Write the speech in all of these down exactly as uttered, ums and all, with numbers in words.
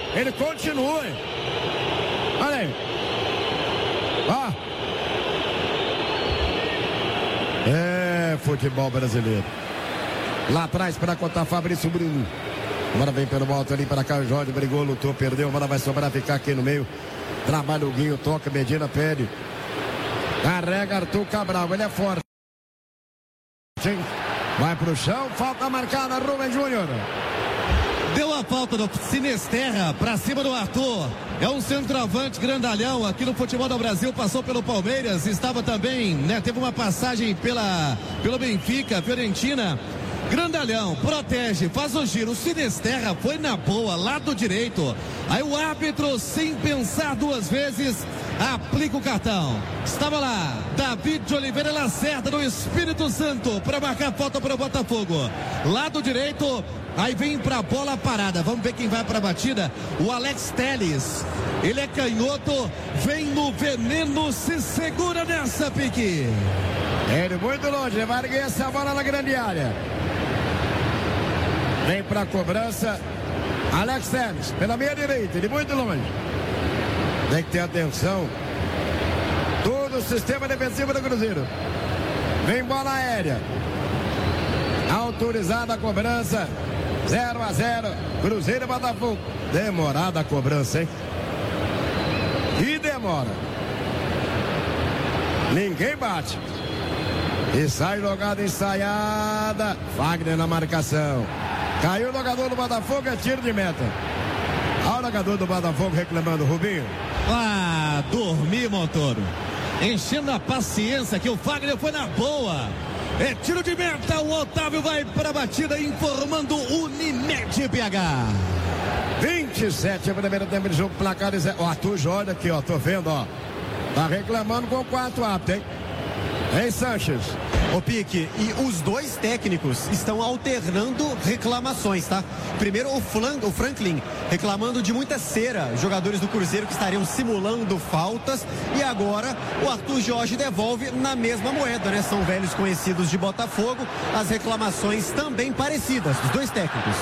Ele continua. Olha aí. Ó. É futebol brasileiro. Lá atrás para contar Fabrício Bruno. Agora vem pelo alto ali para cá. O Jorge brigou, lutou, perdeu. Agora vai sobrar ficar aqui no meio. Trabalha o Guinho, toca, Medina pede. Carrega Arthur Cabral, ele é forte. Vai pro chão, falta marcada, Rubem Júnior. Deu a falta do Sinisterra pra cima do Arthur. É um centroavante grandalhão aqui no futebol do Brasil, passou pelo Palmeiras, estava também, né, teve uma passagem pela, pelo Benfica, Fiorentina. Grandalhão, protege, faz o giro, o Sinisterra foi na boa, lado direito. Aí o árbitro, sem pensar duas vezes, aplica o cartão. Estava lá, David de Oliveira Lacerda do Espírito Santo para marcar falta para o Botafogo. Lado direito, aí vem para a bola parada. Vamos ver quem vai para a batida. O Alex Telles. Ele é canhoto, vem no veneno, se segura nessa, Pique. Ele muito longe, vai erguer essa bola na grande área. Vem para a cobrança. Alex Telles, pela meia direita, ele muito longe. Tem que ter atenção. Todo o sistema defensivo do Cruzeiro. Vem bola aérea. Autorizada a cobrança. zero a zero. Cruzeiro e Botafogo. Demorada a cobrança, hein? E demora. Ninguém bate. E sai jogada ensaiada. Wagner na marcação. Caiu o jogador do Botafogo, é tiro de meta. Olha o jogador do Botafogo reclamando, Rubinho. Ah, dormi, Montoro. Enchendo a paciência que o Wagner foi na boa. É tiro de meta, o Otávio vai para a batida, informando Unimed B H. vinte e sete, primeiro tempo de jogo, placar. O Arthur Jorge aqui, ó, tô vendo, ó. Tá reclamando com quatro aptos, hein? Hein, Sanches? Ô Pique, e os dois técnicos estão alternando reclamações, tá? Primeiro o, Flan, o Franklin reclamando de muita cera, jogadores do Cruzeiro que estariam simulando faltas, e agora o Arthur Jorge devolve na mesma moeda, né? São velhos conhecidos de Botafogo, as reclamações também parecidas dos dois técnicos.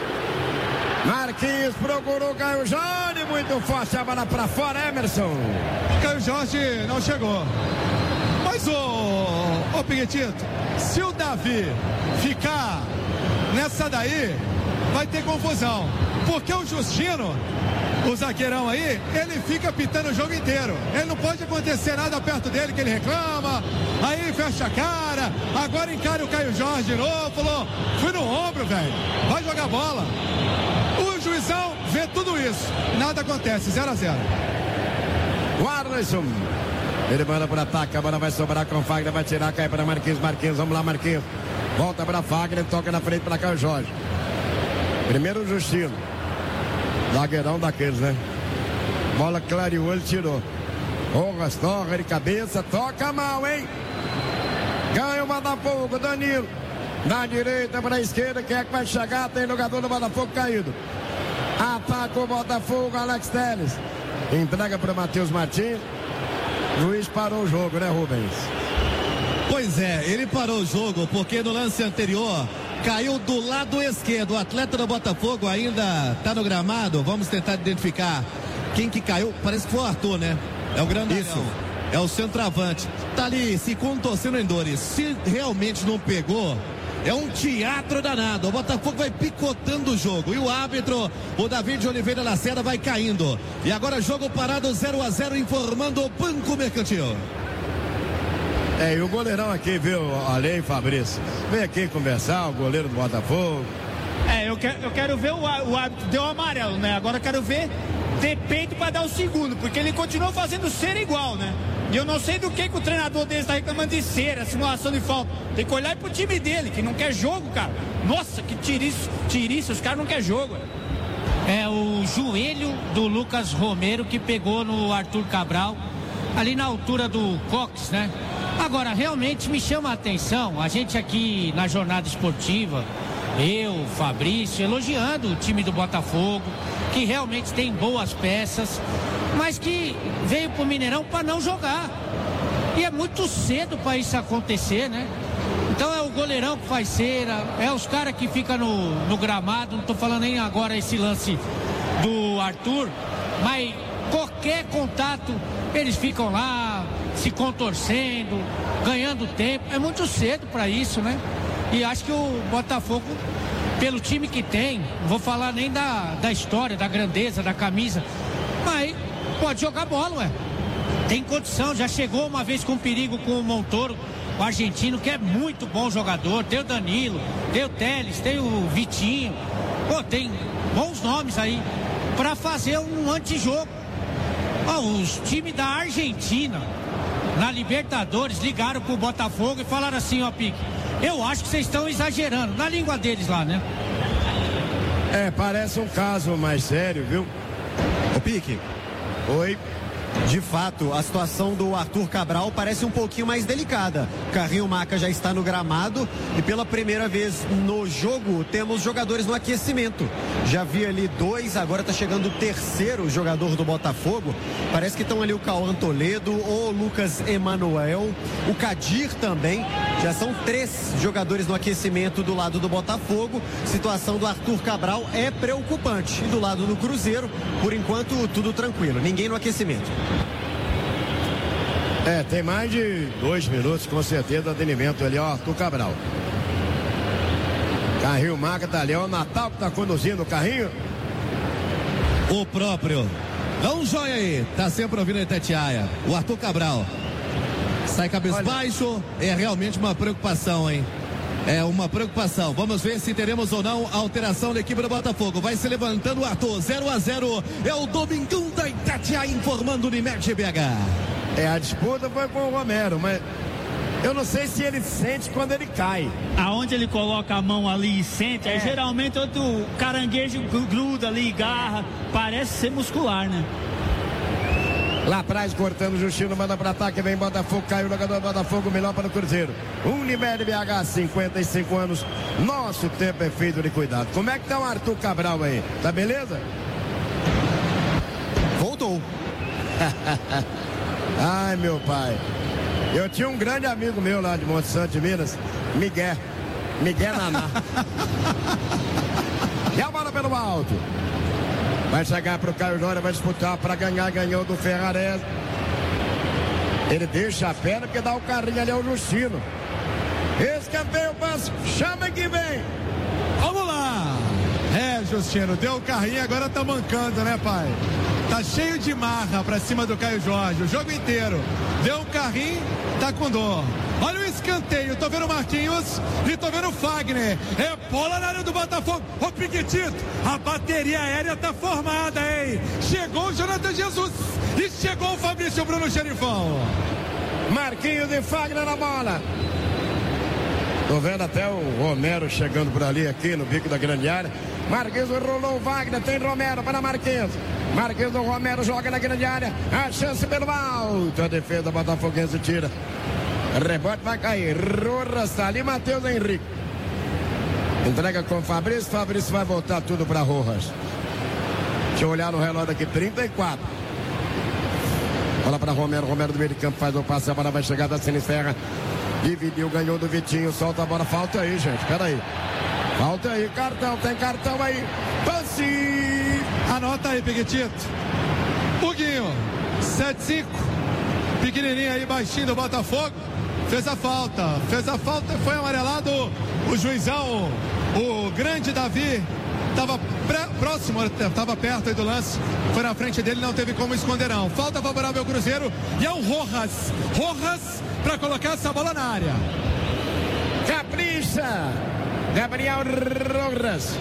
Marquinhos procurou Caio Jorge, muito forte, a bola pra fora, Emerson. Caio Jorge não chegou. Mas o, o Piquetito, se o Davi ficar nessa daí, vai ter confusão. Porque o Justino, o zagueirão aí, ele fica pitando o jogo inteiro. Ele não pode acontecer nada perto dele que ele reclama, aí fecha a cara, agora encara o Caio Jorge de novo, falou, fui no ombro, velho, vai jogar bola. O juizão vê tudo isso, nada acontece, zero a zero. Warnerson. Ele manda por ataque, a bola vai sobrar com o Fagner, vai tirar, cai para Marquinhos, Marquinhos, vamos lá, Marquinhos. Volta para Fagner, toca na frente para Caio Jorge. Primeiro o Justino. Zagueirão daqueles, né? Bola clareou, ele tirou. Rojas, torre de cabeça, toca mal, hein? Ganha o Botafogo, Danilo. Na direita para a esquerda, quem é que vai chegar? Tem jogador do Botafogo caído. Ataca o Botafogo, Alex Telles. Entrega para Matheus Martins. Luiz parou o jogo, né, Rubens? Pois é, ele parou o jogo porque no lance anterior caiu do lado esquerdo. O atleta do Botafogo ainda está no gramado. Vamos tentar identificar quem que caiu. Parece que foi o Arthur, né? É o grandalhão. Isso. É o centroavante. Tá ali se contorcendo em dores. Se realmente não pegou, é um teatro danado. O Botafogo vai picotando o jogo. E o árbitro, o David de Oliveira Lacerda, vai caindo. E agora jogo parado zero a zero, informando o Banco Mercantil. É, e o goleirão aqui, viu, Além Fabrício? Vem aqui conversar, o goleiro do Botafogo. É, eu quero, eu quero ver o, o árbitro deu amarelo, né? Agora eu quero ver ter peito para dar o segundo, porque ele continuou fazendo cera igual, né? E eu não sei do que, que o treinador dele está reclamando de cera, simulação de falta. Tem que olhar pro time dele, que não quer jogo, cara. Nossa, que tiriço, tiriço, os caras não querem jogo. É o joelho do Lucas Romero que pegou no Arthur Cabral, ali na altura do Cox, né? Agora, realmente me chama a atenção, a gente aqui na jornada esportiva, eu, Fabrício, elogiando o time do Botafogo, que realmente tem boas peças, mas que veio pro Mineirão para não jogar. E é muito cedo para isso acontecer, né? Então é o goleirão que faz cera, é os caras que ficam no, no gramado, não tô falando nem agora esse lance do Arthur, mas qualquer contato, eles ficam lá se contorcendo, ganhando tempo. É muito cedo para isso, né? E acho que o Botafogo, pelo time que tem, não vou falar nem da, da história, da grandeza, da camisa, mas pode jogar bola, ué. Tem condição, já chegou uma vez com perigo com o Montoro, o argentino, que é muito bom jogador. Tem o Danilo, tem o Telles, tem o Vitinho. Pô, tem bons nomes aí para fazer um antijogo. Ó, os times da Argentina, na Libertadores, ligaram pro Botafogo e falaram assim, ó, Pique, eu acho que vocês estão exagerando, na língua deles lá, né? É, parece um caso mais sério, viu? Ô, Pique. Oi. De fato, a situação do Arthur Cabral parece um pouquinho mais delicada. Carrinho Maca já está no gramado e pela primeira vez no jogo temos jogadores no aquecimento. Já vi ali dois, agora está chegando o terceiro jogador do Botafogo. Parece que estão ali o Cauã Toledo, o Lucas Emanuel, o Kadir também. Já são três jogadores no aquecimento do lado do Botafogo. Situação do Arthur Cabral é preocupante. E do lado do Cruzeiro, por enquanto, tudo tranquilo. Ninguém no aquecimento. É, tem mais de dois minutos, com certeza, de atendimento ali, ó, Arthur Cabral. Carrinho Maca tá ali, ó, o Natal que tá conduzindo o carrinho. O próprio. Dá um joia aí, tá sempre ouvindo a Itatiaia. O Arthur Cabral. Sai cabisbaixo, é realmente uma preocupação, hein? É uma preocupação. Vamos ver se teremos ou não a alteração da equipe do Botafogo. Vai se levantando o Arthur, zero a zero. É o Domingão da Itatiaia informando o Unimed B H. É, a disputa foi com o Romero, mas eu não sei se ele sente quando ele cai. Aonde ele coloca a mão ali e sente, é. Aí geralmente outro caranguejo gruda ali, garra, parece ser muscular, né? Lá atrás, cortando, Justino, manda para ataque, vem Botafogo, caiu o jogador do Botafogo, melhor para o Cruzeiro. Unimed B H, cinquenta e cinco anos, nosso tempo é feito de cuidado. Como é que tá o Arthur Cabral aí? Tá beleza? Voltou. Ai, meu pai. Eu tinha um grande amigo meu lá de Monte Santo de Minas, Miguel. Miguel Naná. E a bola pelo alto. Vai chegar pro Caio Jorge, vai disputar para ganhar, ganhou do Ferrarese. Ele deixa a perna porque dá o carrinho ali ao Justino. Escanteio o passe, chama que vem. Vamos lá. É, Justino, deu o carrinho, agora tá mancando, né, pai? Tá cheio de marra pra cima do Caio Jorge, o jogo inteiro. Deu um carrinho, tá com dor. Olha o escanteio, tô vendo o Marquinhos e tô vendo o Fagner. É bola na área do Botafogo. Ô, Piquetito, a bateria aérea tá formada, hein? Chegou o Jonathan Jesus e chegou o Fabrício Bruno Xerifão. Marquinhos e Fagner na bola. Tô vendo até o Romero chegando por ali, aqui no bico da grande área. Marquinhos rolou o Wagner, tem Romero para Marquinhos. Marquinhos, o Romero joga na grande área. A chance pelo alto. A defesa botafoguense tira. Rebote vai cair. Rojas tá ali, Matheus Henrique. Entrega com o Fabrício. Fabrício vai voltar tudo para Rojas. Deixa eu olhar no relógio aqui, trinta e quatro. Bola para Romero. Romero do meio de campo faz o passe. A bola vai chegar da Sinisterra. Dividiu, ganhou do Vitinho. Solta a bola. Falta aí, gente. Pera aí. Falta aí. Cartão. Tem cartão aí. Passe. Anota aí, Piquetito. Huguinho. sete cinco. Pequenininho aí, baixinho do Botafogo. Fez a falta. Fez a falta e foi amarelado. O juizão, o grande Davi, estava próximo, estava perto aí do lance. Foi na frente dele, não teve como esconder não. Falta favorável ao Cruzeiro. E é o Rojas. Rojas para colocar essa bola na área. Capricha. Gabriel Rojas.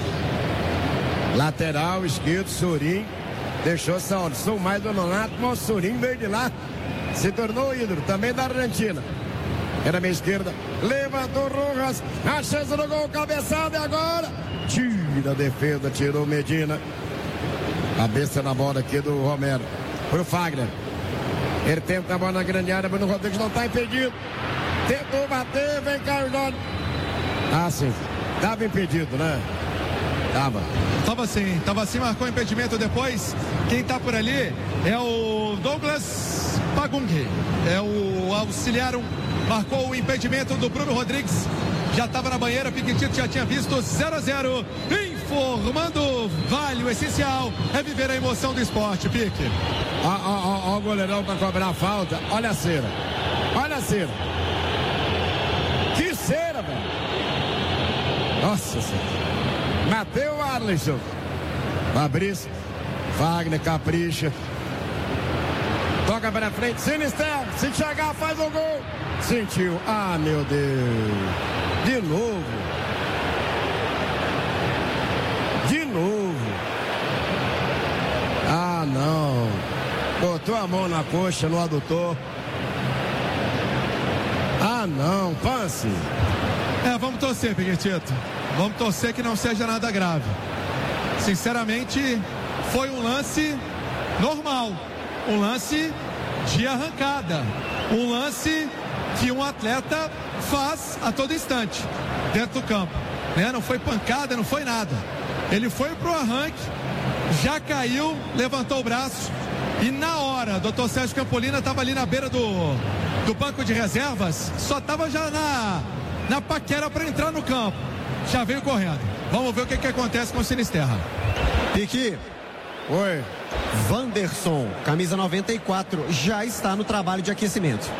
Lateral esquerdo, Sorin. Deixou São, São mais do Nonato, mas Sorin veio de lá. Se tornou ídolo, também da Argentina. Era meia esquerda. Levantou Rojas. A chance do gol, cabeçada e agora. Tira a defesa, tirou Medina. Cabeça na bola aqui do Romero. Pro Fagner. Ele tenta a bola na grande área, Bruno Rodrigues não está impedido. Tentou bater, vem Caio Jorge. Ah, sim. Estava impedido, né? Tava. Tava sim, tava sim, marcou impedimento depois. Quem tá por ali é o Douglas Pagung. É o auxiliar, marcou o impedimento do Bruno Rodrigues. Já tava na banheira, Piquetito já tinha visto zero a zero. Em informando vale, o essencial é viver a emoção do esporte, Pique. Ó, ó, ó, o goleirão pra cobrar a falta. Olha a cera. Olha a cera. Que cera, velho. Nossa senhora. Mateu o Arlisson. Fabrício. Wagner capricha. Toca para frente. Sinisterra. Se chegar, faz o gol. Sentiu. Ah, meu Deus. De novo. De novo. Ah, não. Botou a mão na coxa, no adutor. Ah, não. Passe. É, vamos torcer, Piquetito. Vamos torcer que não seja nada grave. Sinceramente, foi um lance normal. Um lance de arrancada. Um lance que um atleta faz a todo instante dentro do campo. Né? Não foi pancada, não foi nada. Ele foi pro arranque, já caiu, levantou o braço e na hora, doutor Sérgio Campolina estava ali na beira do, do banco de reservas, só estava já na, na paquera para entrar no campo. Já veio correndo. Vamos ver o que, que acontece com o Sinisterra. Pique. Oi. Wanderson, camisa noventa e quatro, já está no trabalho de aquecimento.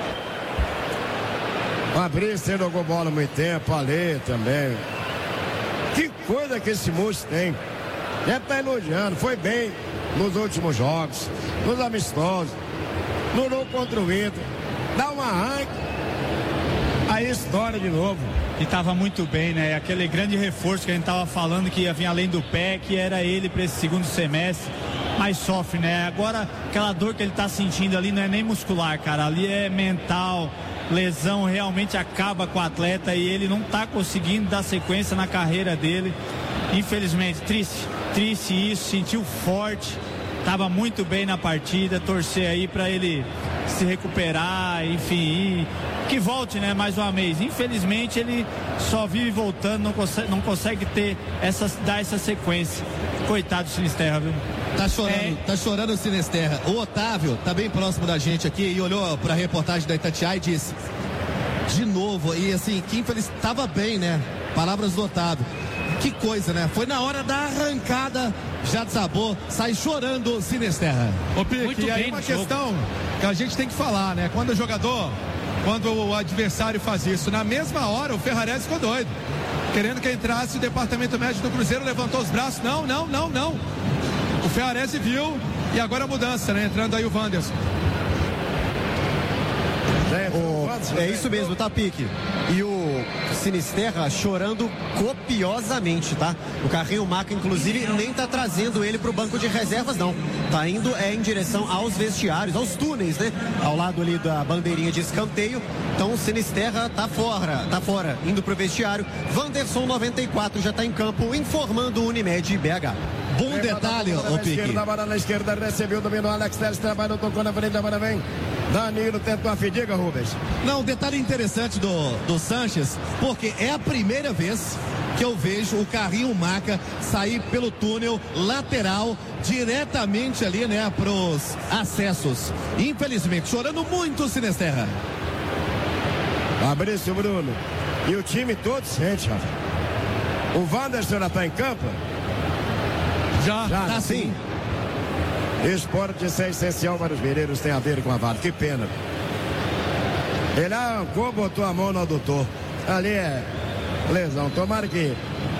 Fabrício jogou bola há muito tempo, ali também. Que coisa que esse moço tem. Deve estar elogiando, foi bem nos últimos jogos, nos amistosos, no jogo contra o Inter. Dá um arranque, aí estoura de novo. E estava muito bem, né? Aquele grande reforço que a gente estava falando que ia vir além do pé, que era ele para esse segundo semestre. Mas sofre, né? Agora, aquela dor que ele está sentindo ali não é nem muscular, cara. Ali é mental. Lesão realmente acaba com o atleta e ele não está conseguindo dar sequência na carreira dele. Infelizmente, triste. Triste isso. Sentiu forte. Estava muito bem na partida. Torcer aí para ele se recuperar, enfim. Que volte, né? Mais uma vez. Infelizmente, ele só vive voltando, não consegue, não consegue ter essa, dar essa sequência. Coitado do Sinisterra, viu? Tá chorando, É. tá chorando o Sinisterra. O Otávio tá bem próximo da gente aqui e olhou pra reportagem da Itatiaia e disse: de novo, e assim, que infeliz, tava bem, né? Palavras do Otávio. Que coisa, né? Foi na hora da arrancada, já desabou, sai chorando o Sinisterra. Ô, Pique, Muito e aí bem uma no jogo. questão que a gente tem que falar, né? Quando o jogador, quando o adversário faz isso, na mesma hora o Ferrarese ficou doido. Querendo que entrasse o departamento médico do Cruzeiro, levantou os braços. Não, não, não, não. O Ferrarese viu e agora a mudança, né? Entrando aí o Wanderson. O, é isso mesmo, tá, Pique? E o Sinisterra chorando copiosamente, tá? O carrinho Maca, inclusive, nem tá trazendo ele pro banco de reservas, não. Tá indo é em direção aos vestiários, aos túneis, né? Ao lado ali da bandeirinha de escanteio. Então o Sinisterra tá fora, tá fora, indo pro vestiário. Wanderson noventa e quatro já tá em campo, informando o Unimed B H. Bom detalhe, ô Pique. Esquerda, bola na esquerda, recebeu, dominou Alex Telles, trabalhou, tocou na frente, agora vem. Danilo tentou a fadiga, Rubens. Não, detalhe interessante do, do Sanches, porque é a primeira vez que eu vejo o carrinho Maca sair pelo túnel lateral diretamente ali, né, pros acessos. Infelizmente, chorando muito o Sinisterra. Fabrício, Bruno. E o time todo sente, Rafa. O Wanderson já tá em campo? Já. Já, Tá sim. sim. Esporte isso é essencial para os mineiros, tem a ver com a Vale. Que pena. Ele arrancou, botou a mão no adutor. Ali é lesão. Tomara que.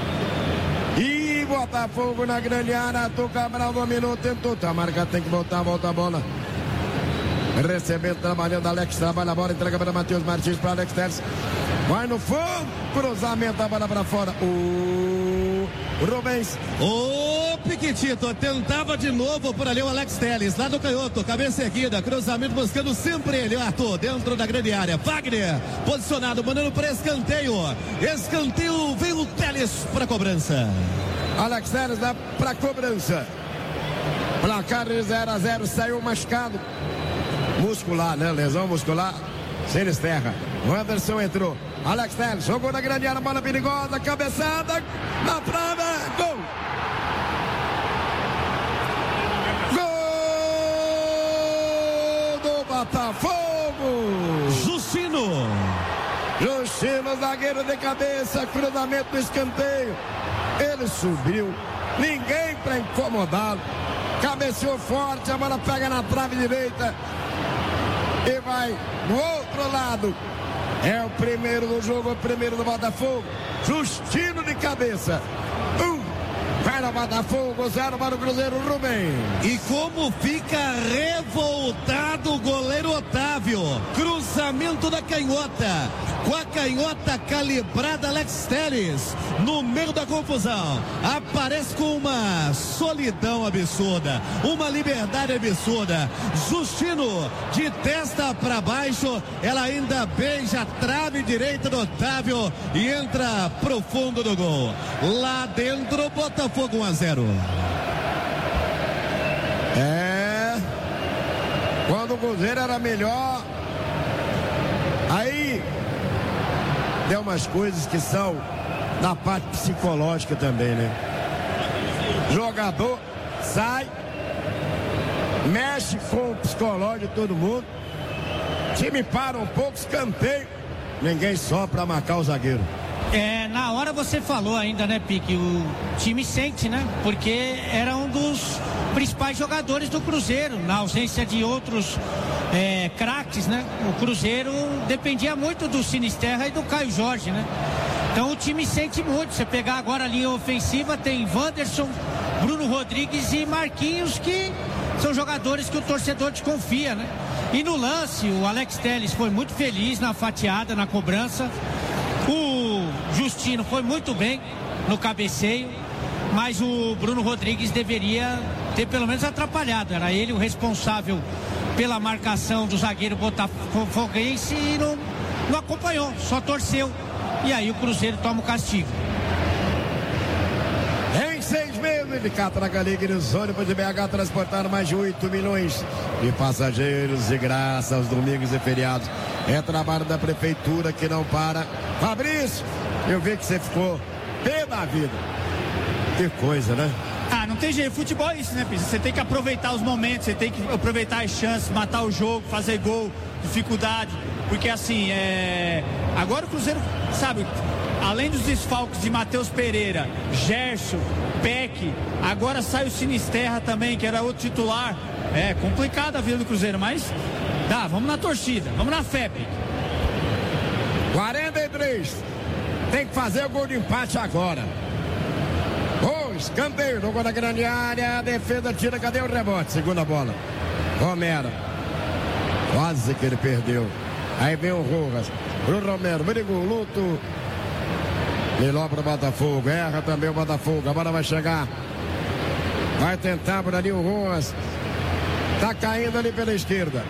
E Botafogo na grande área. Arthur Cabral dominou, tentou. Tamarca tem que voltar, volta a bola. Recebendo, trabalhando. Alex trabalha a bola, entrega para Matheus Martins, para Alex Telles. Vai no fundo, cruzamento, a bola para fora. O Rubens. Ô Piquetito, tentava de novo por ali o Alex Telles, lá do canhoto, cabeça erguida, cruzamento buscando sempre ele, o Arthur, dentro da grande área. Wagner, posicionado, mandando para escanteio. Escanteio, vem o Telles para cobrança. Alex Telles dá para cobrança. Placar de zero a zero, saiu machucado. Muscular, né? Lesão muscular. Sinisterra. O Anderson entrou. Alex Telles jogou na grande área, bola perigosa, cabeçada, na trave, gol! Gol do Botafogo! Justino. Justino, zagueiro de cabeça, cruzamento do escanteio. Ele subiu, ninguém para incomodá-lo. Cabeceou forte, a bola pega na trave direita e vai do outro lado. É o primeiro do jogo, o primeiro do Botafogo. Justino de cabeça. Um. Vai no Botafogo, zero para o Cruzeiro, Rubem. E como fica revoltado o goleiro Otávio. Cruzamento da canhota. Com a canhota calibrada, Alex Telles. No meio da confusão. Aparece com uma solidão absurda. Uma liberdade absurda. Justino de testa para baixo. Ela ainda beija a trave direita do Otávio. E entra pro fundo do gol. Lá dentro, Botafogo. um a zero. É. Quando o Cruzeiro era melhor, aí deu umas coisas que são da parte psicológica também, né? Jogador sai, mexe com o psicológico de todo mundo, time para um pouco, escanteio, ninguém só para marcar o zagueiro. É, na hora você falou ainda, né, Pique? O time sente, né? Porque era um dos principais jogadores do Cruzeiro, na ausência de outros é, craques, né? O Cruzeiro dependia muito do Sinisterra e do Caio Jorge, né? Então o time sente muito. Você pegar agora a linha ofensiva, tem Wanderson, Bruno Rodrigues e Marquinhos, que são jogadores que o torcedor desconfia, né? E no lance, o Alex Telles foi muito feliz na fatiada, na cobrança. O Justino foi muito bem no cabeceio, mas o Bruno Rodrigues deveria ter pelo menos atrapalhado. Era ele o responsável pela marcação do zagueiro botafoguense e não, não acompanhou, só torceu. E aí o Cruzeiro toma o castigo. Em seis meses de Catraca Liga, os ônibus de B H transportaram mais de oito milhões de passageiros de graça aos domingos e feriados. É trabalho da prefeitura que não para. Fabrício, eu vi que você ficou pé da vida. Que coisa, né? Ah, não tem jeito. Futebol é isso, né, Pisa? Você tem que aproveitar os momentos, você tem que aproveitar as chances, matar o jogo, fazer gol, dificuldade. Porque assim, é... agora o Cruzeiro, sabe, além dos desfalques de Matheus Pereira, Gerson, Peck, agora sai o Sinisterra também, que era outro titular. É complicada a vida do Cruzeiro, mas dá, vamos na torcida, vamos na fé, Pique. quarenta e três. Tem que fazer o gol de empate agora. Oh, escanteio, no gol da grande área. A defesa tira, cadê o rebote? Segunda bola. Romero. Quase que ele perdeu. Aí vem o Rojas. O Romero, brigou, luto. Melhor para o Botafogo. Erra também o Botafogo. A bola vai chegar. Vai tentar por ali o Rojas. Tá caindo ali pela esquerda.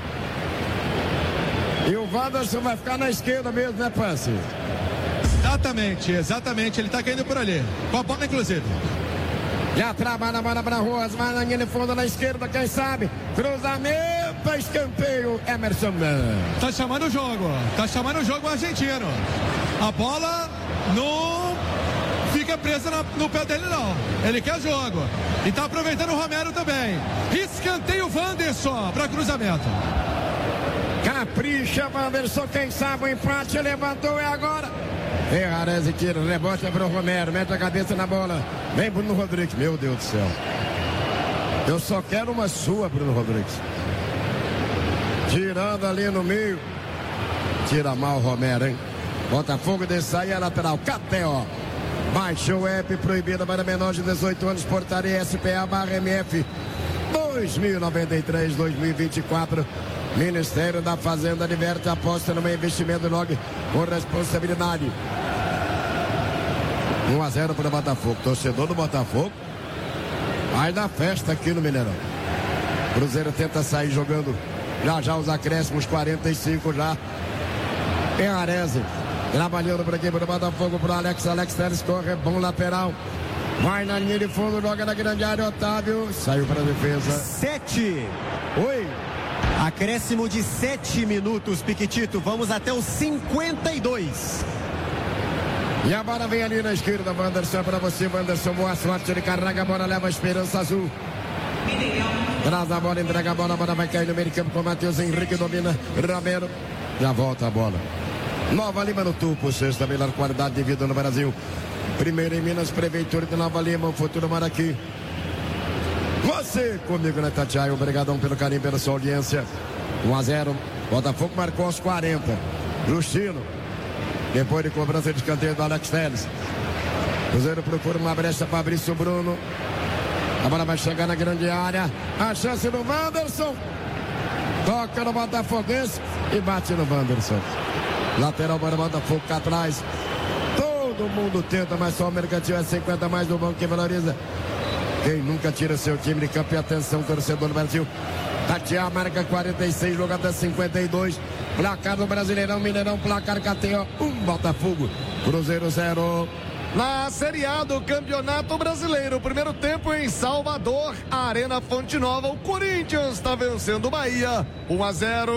E o Wanderson vai ficar na esquerda mesmo, né, Passe? Exatamente, exatamente. Ele tá caindo por ali. Com a bola, inclusive. Já trabalha a bola para Ruas, vai na linha de fundo na esquerda, quem sabe? Cruzamento, escanteio, Emerson. Tá chamando o jogo, tá chamando o jogo o argentino. A bola não fica presa na, no pé dele, não. Ele quer jogo. E tá aproveitando o Romero também. Escanteio Wanderson para cruzamento. Capricha, Wanderson, quem sabe o empate, levantou, é agora. Ferrarese tira, rebote é para o Romero, mete a cabeça na bola. Vem Bruno Rodrigues, meu Deus do céu. Eu só quero uma sua, Bruno Rodrigues. Tirando ali no meio. Tira mal o Romero, hein? Botafogo de saia lateral, K T O. Baixou o app, proibida para menores de dezoito anos, portaria S P A barra M F dois mil e noventa e três, dois mil e vinte e quatro. Ministério da Fazenda diverte, aposta no meio investimento logo com responsabilidade. um a zero para o Botafogo. Torcedor do Botafogo vai na festa aqui no Mineirão. Cruzeiro tenta sair jogando já já os acréscimos, quarenta e cinco já. Ferrarese trabalhando por aqui para o Botafogo, para o Alex. Alex Telles corre, bom lateral. Vai na linha de fundo, joga na grande área. Otávio saiu para a defesa. Sete. Oi. Acréscimo de sete minutos, Piquitito. Vamos até os cinquenta e dois. E a bola vem ali na esquerda, Wanderson, para você, Wanderson, boa sorte, ele carrega a bola, leva a esperança azul. Traz a bola, entrega a bola, a bola vai cair no meio de campo com o Matheus Henrique, domina, Romero, já volta a bola. Nova Lima no Tupo, sexta melhor qualidade de vida no Brasil. Primeiro em Minas, Prefeitura de Nova Lima, o futuro mora aqui. Você comigo na Itatiaia, obrigadão pelo carinho, pela sua audiência. um a zero, Botafogo marcou aos quarenta. Justino, depois de cobrança de escanteio do Alex Telles. Cruzeiro procura uma brecha, Fabrício Bruno. A bola vai chegar na grande área. A chance do Wanderson. Toca no Botafoguense e bate no Wanderson. Lateral para o Botafogo cá atrás. Todo mundo tenta, mas só o Mercantil é cinquenta mais do banco que valoriza. Quem nunca tira seu time de campo, e atenção, torcedor do Brasil. Tatiá marca quarenta e seis, jogo até cinquenta e dois. Placar do Brasileirão, Mineirão, placar K T O um, Botafogo, Cruzeiro zero. Na Série A do Campeonato Brasileiro, primeiro tempo em Salvador, Arena Fonte Nova, o Corinthians está vencendo o Bahia, um a zero.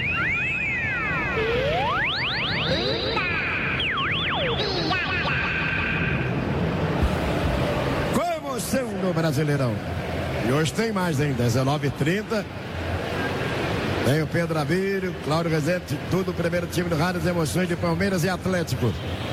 No Brasileirão. E hoje tem mais, hein? dezenove e trinta. Tem o Pedro Avírio, Cláudio Rezende, tudo o primeiro time do Rádio Emoções de Palmeiras e Atlético.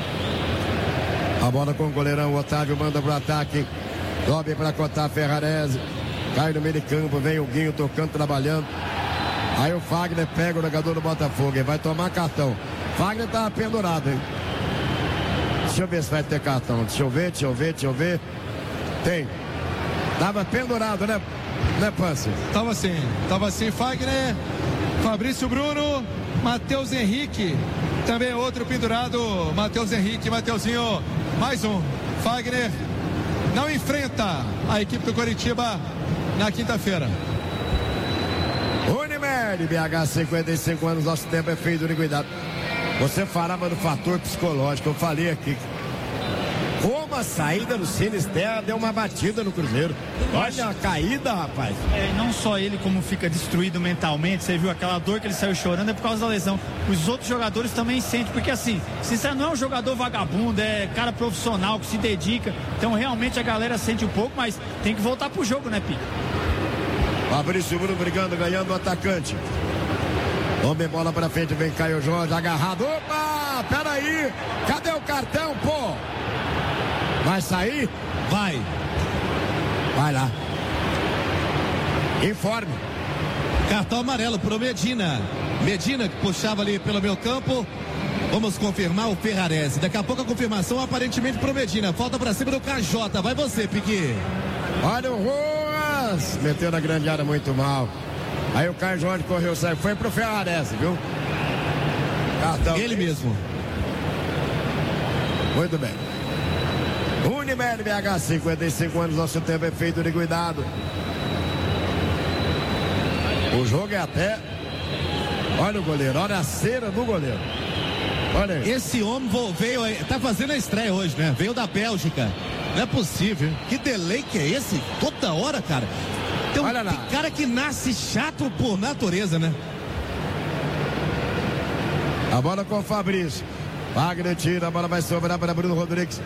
A bola com o goleirão, o Otávio manda pro ataque. Sobe para Cotar Ferrarese. Cai no meio de campo, vem o Guinho tocando, trabalhando. Aí o Fagner pega o jogador do Botafogo e vai tomar cartão. Fagner tá pendurado, hein? Deixa eu ver se vai ter cartão. Deixa eu ver, deixa eu ver, deixa eu ver. Tem. Tava pendurado, né? Né, Pance? Tava assim, tava assim, Fagner, Fabrício Bruno, Matheus Henrique, também outro pendurado, Matheus Henrique, Mateuzinho, mais um. Fagner não enfrenta a equipe do Coritiba na quinta-feira. Unimed, B H, cinquenta e cinco anos, nosso tempo é feito de cuidado. Você falava do fator psicológico, eu falei aqui. Como a saída do Sinisterra deu uma batida no Cruzeiro. Olha a caída, rapaz. É, não só ele como fica destruído mentalmente, você viu aquela dor que ele saiu chorando, é por causa da lesão. Os outros jogadores também sentem, porque assim, Sinisterra não é um jogador vagabundo, é cara profissional que se dedica. Então realmente a galera sente um pouco, mas tem que voltar pro jogo, né, Pique? Fabrício Bruno brigando, ganhando o atacante. Homem, bola pra frente, vem Caio Jorge, agarrado. Opa, peraí, cadê o cartão, pô? Vai sair? Vai. Vai lá. Informe. Cartão amarelo pro Medina. Medina que puxava ali pelo meu campo. Vamos confirmar o Ferrarese. Daqui a pouco a confirmação aparentemente pro Medina. Falta pra cima do K J. Vai você, Piqui. Olha o Ruas. Meteu na grande área muito mal. Aí o Caio Jorge correu, saiu. Foi pro Ferrarese, viu? Cartão. Ele mesmo. Muito bem. Unimed B H, cinquenta e cinco anos, nosso tempo é feito de cuidado. O jogo é até... Olha o goleiro, olha a cera do goleiro. Olha aí. Esse homem veio, tá fazendo a estreia hoje, né? Veio da Bélgica. Não é possível. Que delay que é esse? Toda hora, cara. Tem, um, olha lá. Tem cara que nasce chato por natureza, né? A bola com o Fabrício. Wagner tira, a bola vai sobrar para Bruno Rodrigues.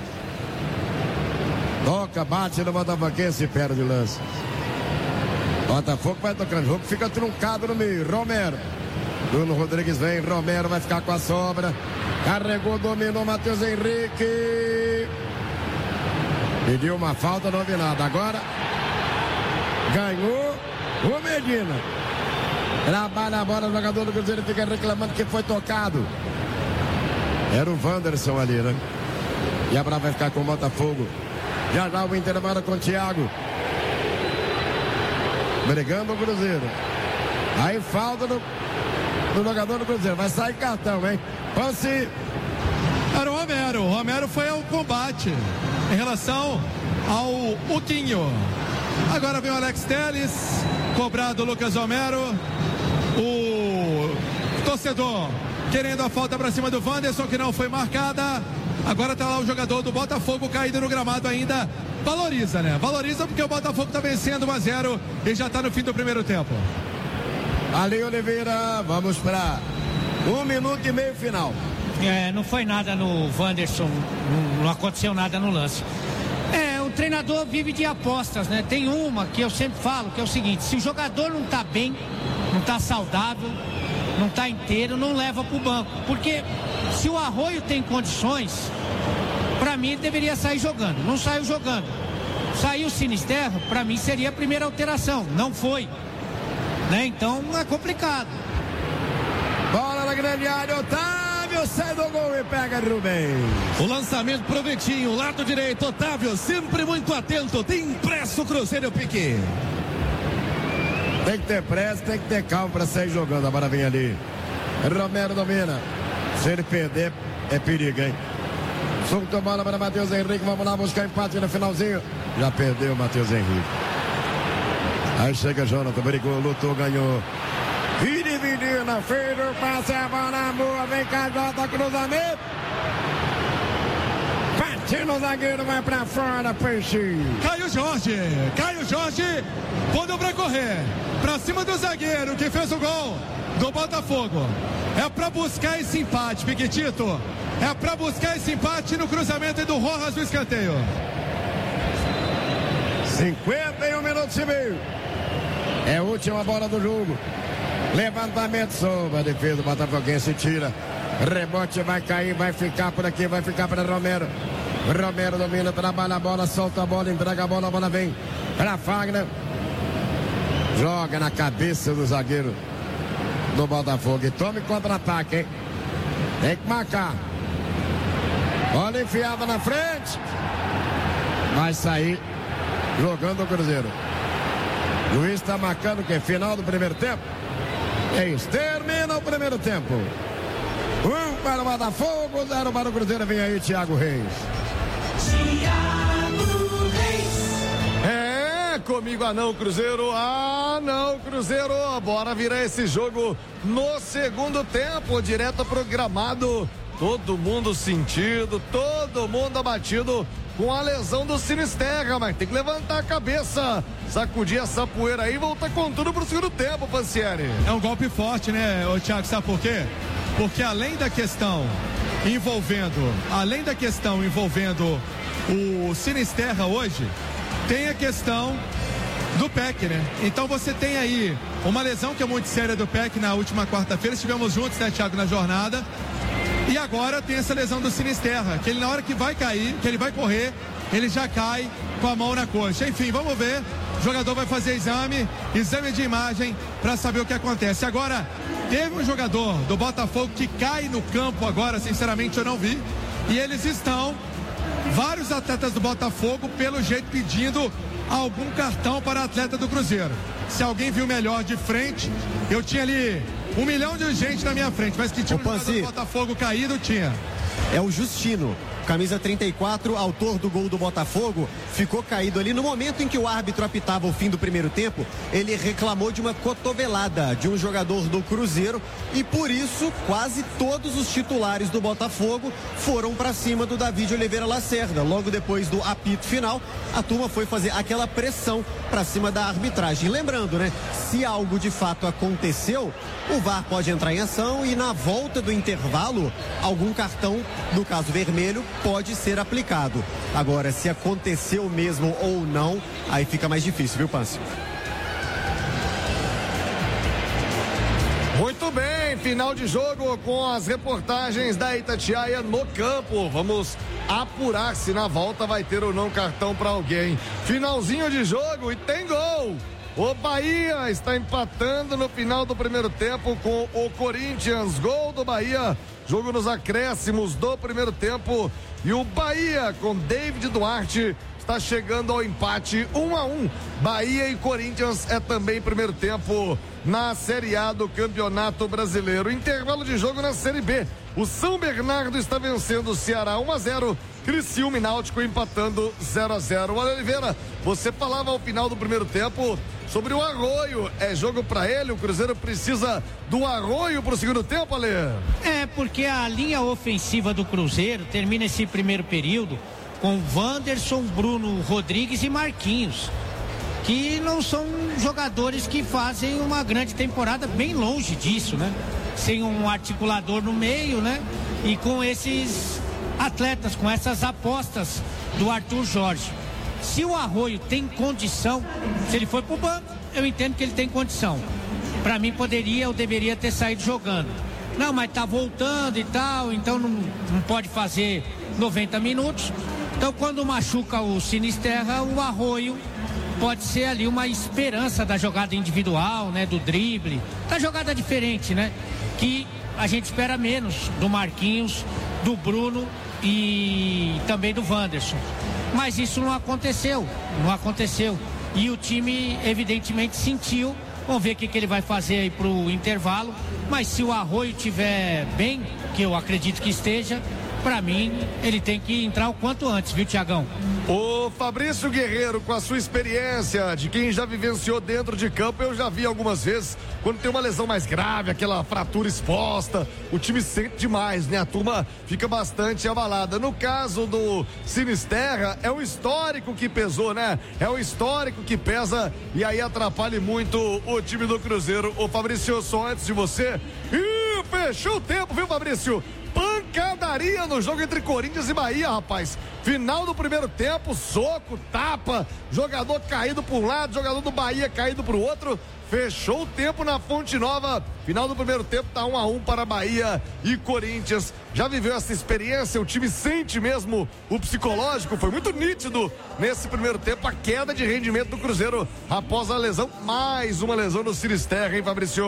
Toca, bate no Botafoguense e perde o lance. Botafogo vai tocando o jogo, fica truncado no meio. Romero. Bruno Rodrigues vem, Romero vai ficar com a sobra. Carregou, dominou Matheus Henrique. Pediu uma falta, não houve nada. Agora ganhou o Medina. Trabalha a bola, o jogador do Cruzeiro fica reclamando que foi tocado. Era o Wanderson ali, né? E a bola vai ficar com o Botafogo. Já já o Inter agora com o Thiago. Brigando o Cruzeiro. Aí falta do, do jogador do Cruzeiro. Vai sair cartão, hein? Pance. Era o Romero. O Romero foi ao combate em relação ao Uquinho. Agora vem o Alex Telles. Cobrado o Lucas Romero. O torcedor querendo a falta para cima do Wanderson, que não foi marcada. Agora tá lá o jogador do Botafogo caído no gramado ainda. Valoriza, né? Valoriza porque o Botafogo tá vencendo um a zero e já tá no fim do primeiro tempo. Ali, Oliveira, vamos para um minuto e meio final. É, não foi nada no Wanderson, não, não aconteceu nada no lance. É, o treinador vive de apostas, né? Tem uma que eu sempre falo, que é o seguinte: se o jogador não tá bem, não tá saudável, não tá inteiro, não leva pro banco. Porque se o Arroio tem condições, Para mim ele deveria sair jogando. Não saiu jogando. Saiu o Sinisterra, para mim seria a primeira alteração. Não foi. Né? Então é complicado. Bola na grande área, Otávio sai do gol e pega Rubens. O lançamento pro Vitinho, lado direito, Otávio, sempre muito atento, tem impresso o Cruzeiro Pique. Tem que ter pressa, tem que ter calma para sair jogando. Agora vem ali. Romero domina. Se ele perder, é perigo, hein? Soltou bola para Matheus Henrique. Vamos lá buscar empate no finalzinho. Já perdeu o Matheus Henrique. Aí chega Jonathan, brigou, lutou, ganhou. E dividiu na feira, passa a bola boa, vem cá, Jota, cruzamento. Bate no zagueiro, vai pra fora, Peixe. Caio Jorge, Caio Jorge, quando pra correr, pra cima do zagueiro que fez o gol do Botafogo. É pra buscar esse empate, Piquetito. É pra buscar esse empate no cruzamento do Rojas do escanteio. cinquenta e um minutos e meio. É a última bola do jogo. Levantamento sobre a defesa do Botafoguense, tira. Rebote vai cair, vai ficar por aqui, vai ficar para Romero. Romero domina, trabalha a bola, solta a bola, entrega a bola, a bola vem para Fagner. Joga na cabeça do zagueiro do Botafogo e tome contra-ataque, hein? Tem que marcar. Bola enfiada na frente. Vai sair jogando o Cruzeiro. Luiz está marcando o que? Final do primeiro tempo? É isso, termina o primeiro tempo. Um para o Botafogo, zero para o Cruzeiro. Vem aí, Thiago Reis. Thiago Reis. É, comigo ah não, Cruzeiro. Ah não, Cruzeiro. Bora virar esse jogo no segundo tempo, direto pro gramado. Todo mundo sentido, todo mundo abatido com a lesão do Sinisterra, mas tem que levantar a cabeça, sacudir essa poeira aí e voltar com tudo pro segundo tempo, Pansieri. É um golpe forte, né, ô Thiago, sabe por quê? Porque além da questão envolvendo, além da questão envolvendo o Sinisterra hoje, tem a questão do Peck, né? Então você tem aí uma lesão que é muito séria do Peck na última quarta-feira, estivemos juntos, né, Thiago, na jornada. E agora tem essa lesão do Sinisterra, que ele na hora que vai cair, que ele vai correr, ele já cai com a mão na coxa. Enfim, vamos ver. O jogador vai fazer exame, exame de imagem para saber o que acontece. Agora, teve um jogador do Botafogo que cai no campo agora, sinceramente eu não vi. E eles estão, vários atletas do Botafogo, pelo jeito pedindo algum cartão para atleta do Cruzeiro. Se alguém viu melhor de frente, eu tinha ali um milhão de gente na minha frente, mas que tinha um jogador do Botafogo caído, tinha. É o Justino, camisa trinta e quatro, autor do gol do Botafogo, ficou caído ali no momento em que o árbitro apitava o fim do primeiro tempo. Ele reclamou de uma cotovelada de um jogador do Cruzeiro e por isso quase todos os titulares do Botafogo foram para cima do David Oliveira Lacerda. Logo depois do apito final, a turma foi fazer aquela pressão para cima da arbitragem. Lembrando, né, se algo de fato aconteceu, o V A R pode entrar em ação e na volta do intervalo, algum cartão, no caso vermelho, pode ser aplicado. Agora, se aconteceu mesmo ou não, aí fica mais difícil, viu, Pâncio? Muito bem, final de jogo com as reportagens da Itatiaia no campo. Vamos apurar se na volta vai ter ou não cartão para alguém. Finalzinho de jogo e tem gol. O Bahia está empatando no final do primeiro tempo com o Corinthians. Gol do Bahia. Jogo nos acréscimos do primeiro tempo. E o Bahia com David Duarte está chegando ao empate um a um. Bahia e Corinthians é também primeiro tempo na Série A do Campeonato Brasileiro. Intervalo de jogo na Série B. O São Bernardo está vencendo o Ceará um a zero. Criciúma e Náutico empatando zero a zero. Oliveira, você falava ao final do primeiro tempo sobre o Arroio. É jogo para ele? O Cruzeiro precisa do Arroio pro segundo tempo, Ale? É, porque a linha ofensiva do Cruzeiro termina esse primeiro período com Wanderson, Bruno Rodrigues e Marquinhos, que não são jogadores que fazem uma grande temporada, bem longe disso, né? Sem um articulador no meio, né? E com esses atletas, com essas apostas do Arthur Jorge. Se o Arroio tem condição, se ele foi pro banco, eu entendo que ele tem condição. Para mim poderia ou deveria ter saído jogando. Não, mas tá voltando e tal, então não, não pode fazer noventa minutos. Então, quando machuca o Sinisterra, o Arroio pode ser ali uma esperança da jogada individual, né? Do drible, da jogada diferente, né? Que a gente espera menos do Marquinhos, do Bruno e também do Wanderson. Mas isso não aconteceu, não aconteceu. E o time, evidentemente, sentiu. Vamos ver o que, que ele vai fazer aí pro intervalo. Mas se o Arroio estiver bem, que eu acredito que esteja, para mim, ele tem que entrar o quanto antes, viu, Tiagão? O Fabrício Guerreiro, com a sua experiência de quem já vivenciou dentro de campo, eu já vi algumas vezes, quando tem uma lesão mais grave, aquela fratura exposta, o time sente demais, né? A turma fica bastante abalada. No caso do Sinisterra, é o histórico que pesou, né? É o histórico que pesa e aí atrapalha muito o time do Cruzeiro. Ô Fabrício, só antes de você, ih, fechou o tempo, viu, Fabrício? Pancadaria no jogo entre Corinthians e Bahia, rapaz. Final do primeiro tempo, soco, tapa, jogador caído por um lado, jogador do Bahia caído pro outro. Fechou o tempo na Fonte Nova. Final do primeiro tempo tá um a um para Bahia e Corinthians. Já viveu essa experiência? O time sente mesmo o psicológico? Foi muito nítido nesse primeiro tempo a queda de rendimento do Cruzeiro após a lesão. Mais uma lesão do Sinisterra, hein, Fabrício?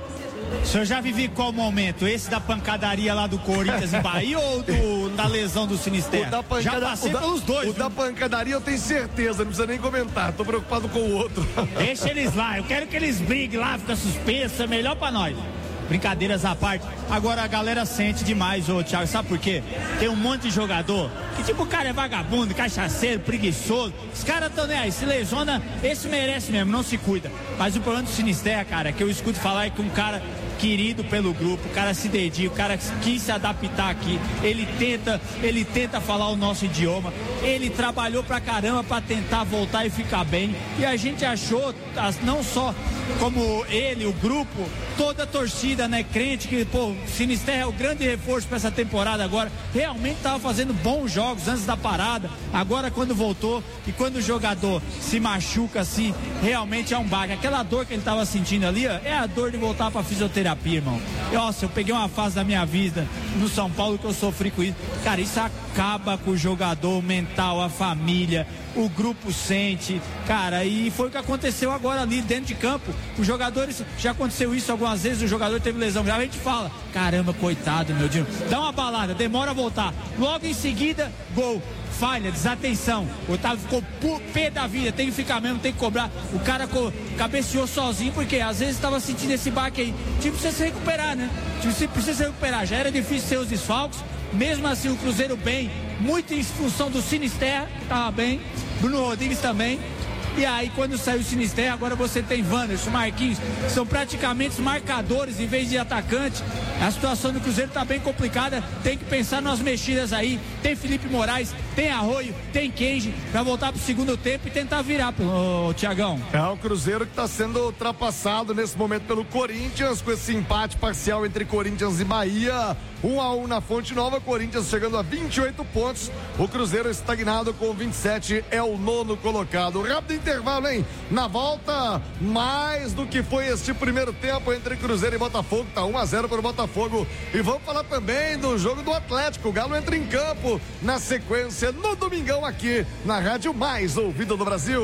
O senhor já vive qual momento? Esse da pancadaria lá do Corinthians e Bahia ou do, da lesão do Sinisterra? O da pancada... Já passei o da... pelos dois. O viu? da pancadaria eu tenho certeza, não precisa nem comentar. Tô preocupado com o outro. Deixa eles lá, eu quero que eles briguem lá, fica suspenso, é melhor pra nós. Brincadeiras à parte. Agora a galera sente demais, ô Thiago, sabe por quê? Tem um monte de jogador que tipo o cara é vagabundo, cachaceiro, preguiçoso. Os caras tão nem aí, se lesiona, esse merece mesmo, não se cuida. Mas o problema do Sinisterra, cara, que eu escuto falar é que um cara querido pelo grupo, o cara se dedica, o cara quis se adaptar aqui, ele tenta, ele tenta falar o nosso idioma, ele trabalhou pra caramba pra tentar voltar e ficar bem, e a gente achou, não só como ele, o grupo, toda a torcida, né, crente que, pô, Sinisterra é o grande reforço pra essa temporada agora, realmente tava fazendo bons jogos antes da parada, agora quando voltou, e quando o jogador se machuca assim, realmente é um baque, aquela dor que ele tava sentindo ali, ó, é a dor de voltar pra fisioterapia, irmão. Nossa, eu peguei uma fase da minha vida no São Paulo que eu sofri com isso. Cara, isso acaba com o jogador, o mental, a família, o grupo sente, cara, e foi o que aconteceu agora ali dentro de campo. Os jogadores, já aconteceu isso algumas vezes, o jogador teve lesão, já a gente fala, caramba, coitado, meu Deus, dá uma balada, demora a voltar. Logo em seguida, gol. Falha, desatenção. O Otávio ficou pé da vida, tem que ficar mesmo, tem que cobrar. O cara cabeceou sozinho, porque às vezes estava sentindo esse baque aí. O time precisa se recuperar, né? O time precisa se recuperar. Já era difícil ser os desfalques. Mesmo assim, o Cruzeiro bem, muito em função do Sinisterra, que estava bem. Bruno Rodrigues também. E aí, quando saiu o Sinisterra, agora você tem Wanderson, Marquinhos, são praticamente os marcadores em vez de atacante. A situação do Cruzeiro tá bem complicada, tem que pensar nas mexidas aí. Tem Felipe Moraes, tem Arroio, tem Kenji, pra voltar pro segundo tempo e tentar virar, ô, Tiagão. É o Cruzeiro que tá sendo ultrapassado nesse momento pelo Corinthians, com esse empate parcial entre Corinthians e Bahia. Um a um na Fonte Nova, Corinthians chegando a vinte e oito pontos, o Cruzeiro estagnado com vinte e sete, é o nono colocado. Rápido intervalo, hein? Na volta, mais do que foi este primeiro tempo entre Cruzeiro e Botafogo, tá um a zero para o Botafogo. E vamos falar também do jogo do Atlético. O Galo entra em campo na sequência no domingão aqui na Rádio Mais Ouvida do Brasil.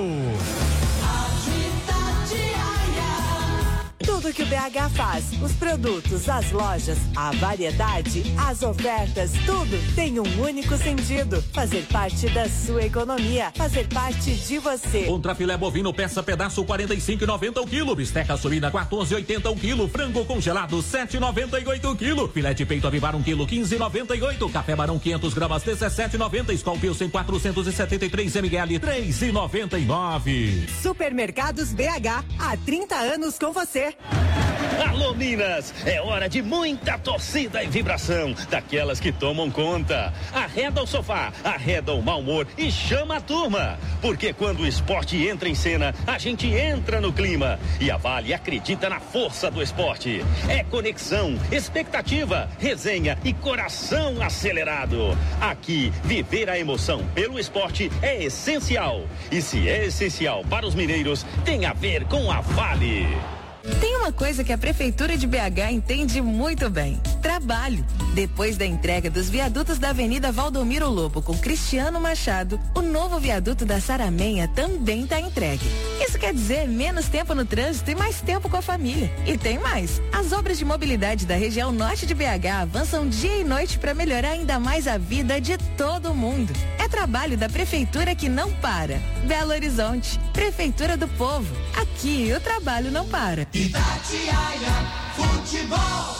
Tudo que o B H faz, os produtos, as lojas, a variedade, as ofertas, tudo tem um único sentido: fazer parte da sua economia, fazer parte de você. Contrafilé bovino peça pedaço quarenta e cinco e noventa o quilo, bisteca suína quatorze e oitenta o quilo, frango congelado sete e noventa e oito o quilo, filé de peito avivar um quilo quinze e noventa e oito, café Barão quinhentas gramas dezessete e noventa, Skol Pilsen quatrocentos e setenta e três mililitros três e noventa e nove. Supermercados B H, há trinta anos com você. Alô Minas, é hora de muita torcida e vibração, daquelas que tomam conta. Arreda o sofá, arreda o mau humor e chama a turma, porque quando o esporte entra em cena, a gente entra no clima, e a Vale acredita na força do esporte. É conexão, expectativa, resenha e coração acelerado. Aqui, viver a emoção pelo esporte é essencial, e se é essencial para os mineiros, tem a ver com a Vale. Tem uma coisa que a Prefeitura de B H entende muito bem: trabalho. Depois da entrega dos viadutos da Avenida Valdomiro Lobo com Cristiano Machado, o novo viaduto da Saramenha também está entregue. Isso quer dizer menos tempo no trânsito e mais tempo com a família. E tem mais. As obras de mobilidade da região norte de B H avançam dia e noite para melhorar ainda mais a vida de todo mundo. É trabalho da prefeitura que não para. Belo Horizonte, Prefeitura do Povo. Aqui o trabalho não para. Itatiaia Futebol,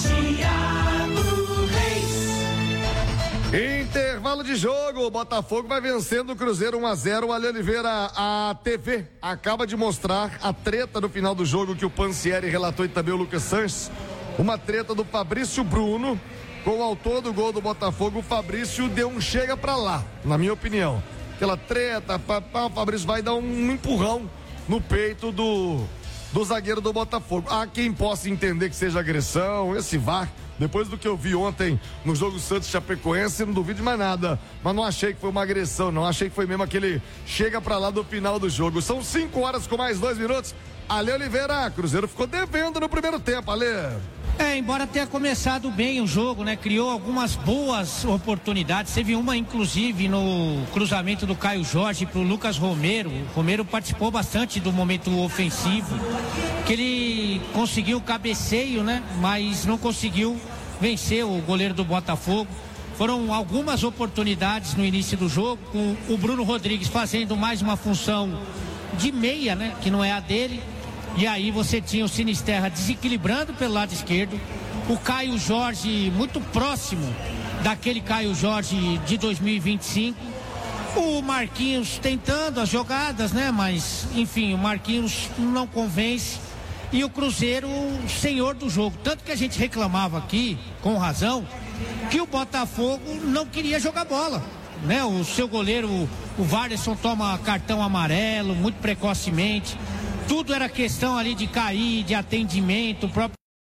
Thiago Reis. Intervalo de jogo, o Botafogo vai vencendo o Cruzeiro um a zero. O Ale Oliveira, a T V acaba de mostrar a treta no final do jogo que o Pansieri relatou e também o Lucas Sanches. Uma treta do Fabrício Bruno com o autor do gol do Botafogo. O Fabrício deu um chega pra lá, na minha opinião. Aquela treta, o Fabrício vai dar um empurrão no peito do, do zagueiro do Botafogo. Há quem possa entender que seja agressão, esse V A R. Depois do que eu vi ontem no jogo Santos-Chapecoense, não duvido de mais nada. Mas não achei que foi uma agressão, não. Achei que foi mesmo aquele chega pra lá do final do jogo. São cinco horas com mais dois minutos. Ale Oliveira, Cruzeiro ficou devendo no primeiro tempo, Ale. É, embora tenha começado bem o jogo, né? Criou algumas boas oportunidades. Teve uma, inclusive, no cruzamento do Caio Jorge pro Lucas Romero. O Romero participou bastante do momento ofensivo, que ele conseguiu o cabeceio, né? Mas não conseguiu vencer o goleiro do Botafogo. Foram algumas oportunidades no início do jogo, com o Bruno Rodrigues fazendo mais uma função de meia, né? Que não é a dele. E aí você tinha o Sinisterra desequilibrando pelo lado esquerdo, o Caio Jorge muito próximo daquele Caio Jorge de dois mil e vinte e cinco, o Marquinhos tentando as jogadas, né? Mas, enfim, o Marquinhos não convence e o Cruzeiro senhor do jogo. Tanto que a gente reclamava aqui, com razão, que o Botafogo não queria jogar bola, né? O seu goleiro, o Varderson, toma cartão amarelo muito precocemente. Tudo era questão ali de cair, de atendimento. O próprio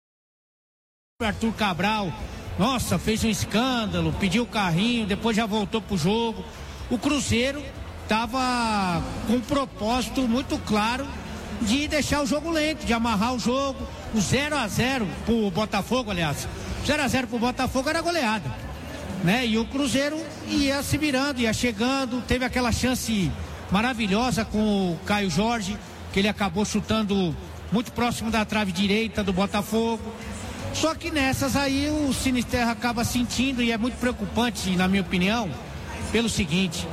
Arthur Cabral, nossa, fez um escândalo, pediu o carrinho, depois já voltou pro jogo. O Cruzeiro estava com um propósito muito claro de deixar o jogo lento, de amarrar o jogo. O zero a zero pro Botafogo, aliás, zero a zero pro Botafogo era goleada, né? E o Cruzeiro ia se virando, ia chegando, teve aquela chance maravilhosa com o Caio Jorge, que ele acabou chutando muito próximo da trave direita do Botafogo. Só que nessas aí o Sinisterra acaba sentindo, e é muito preocupante, na minha opinião, pelo seguinte: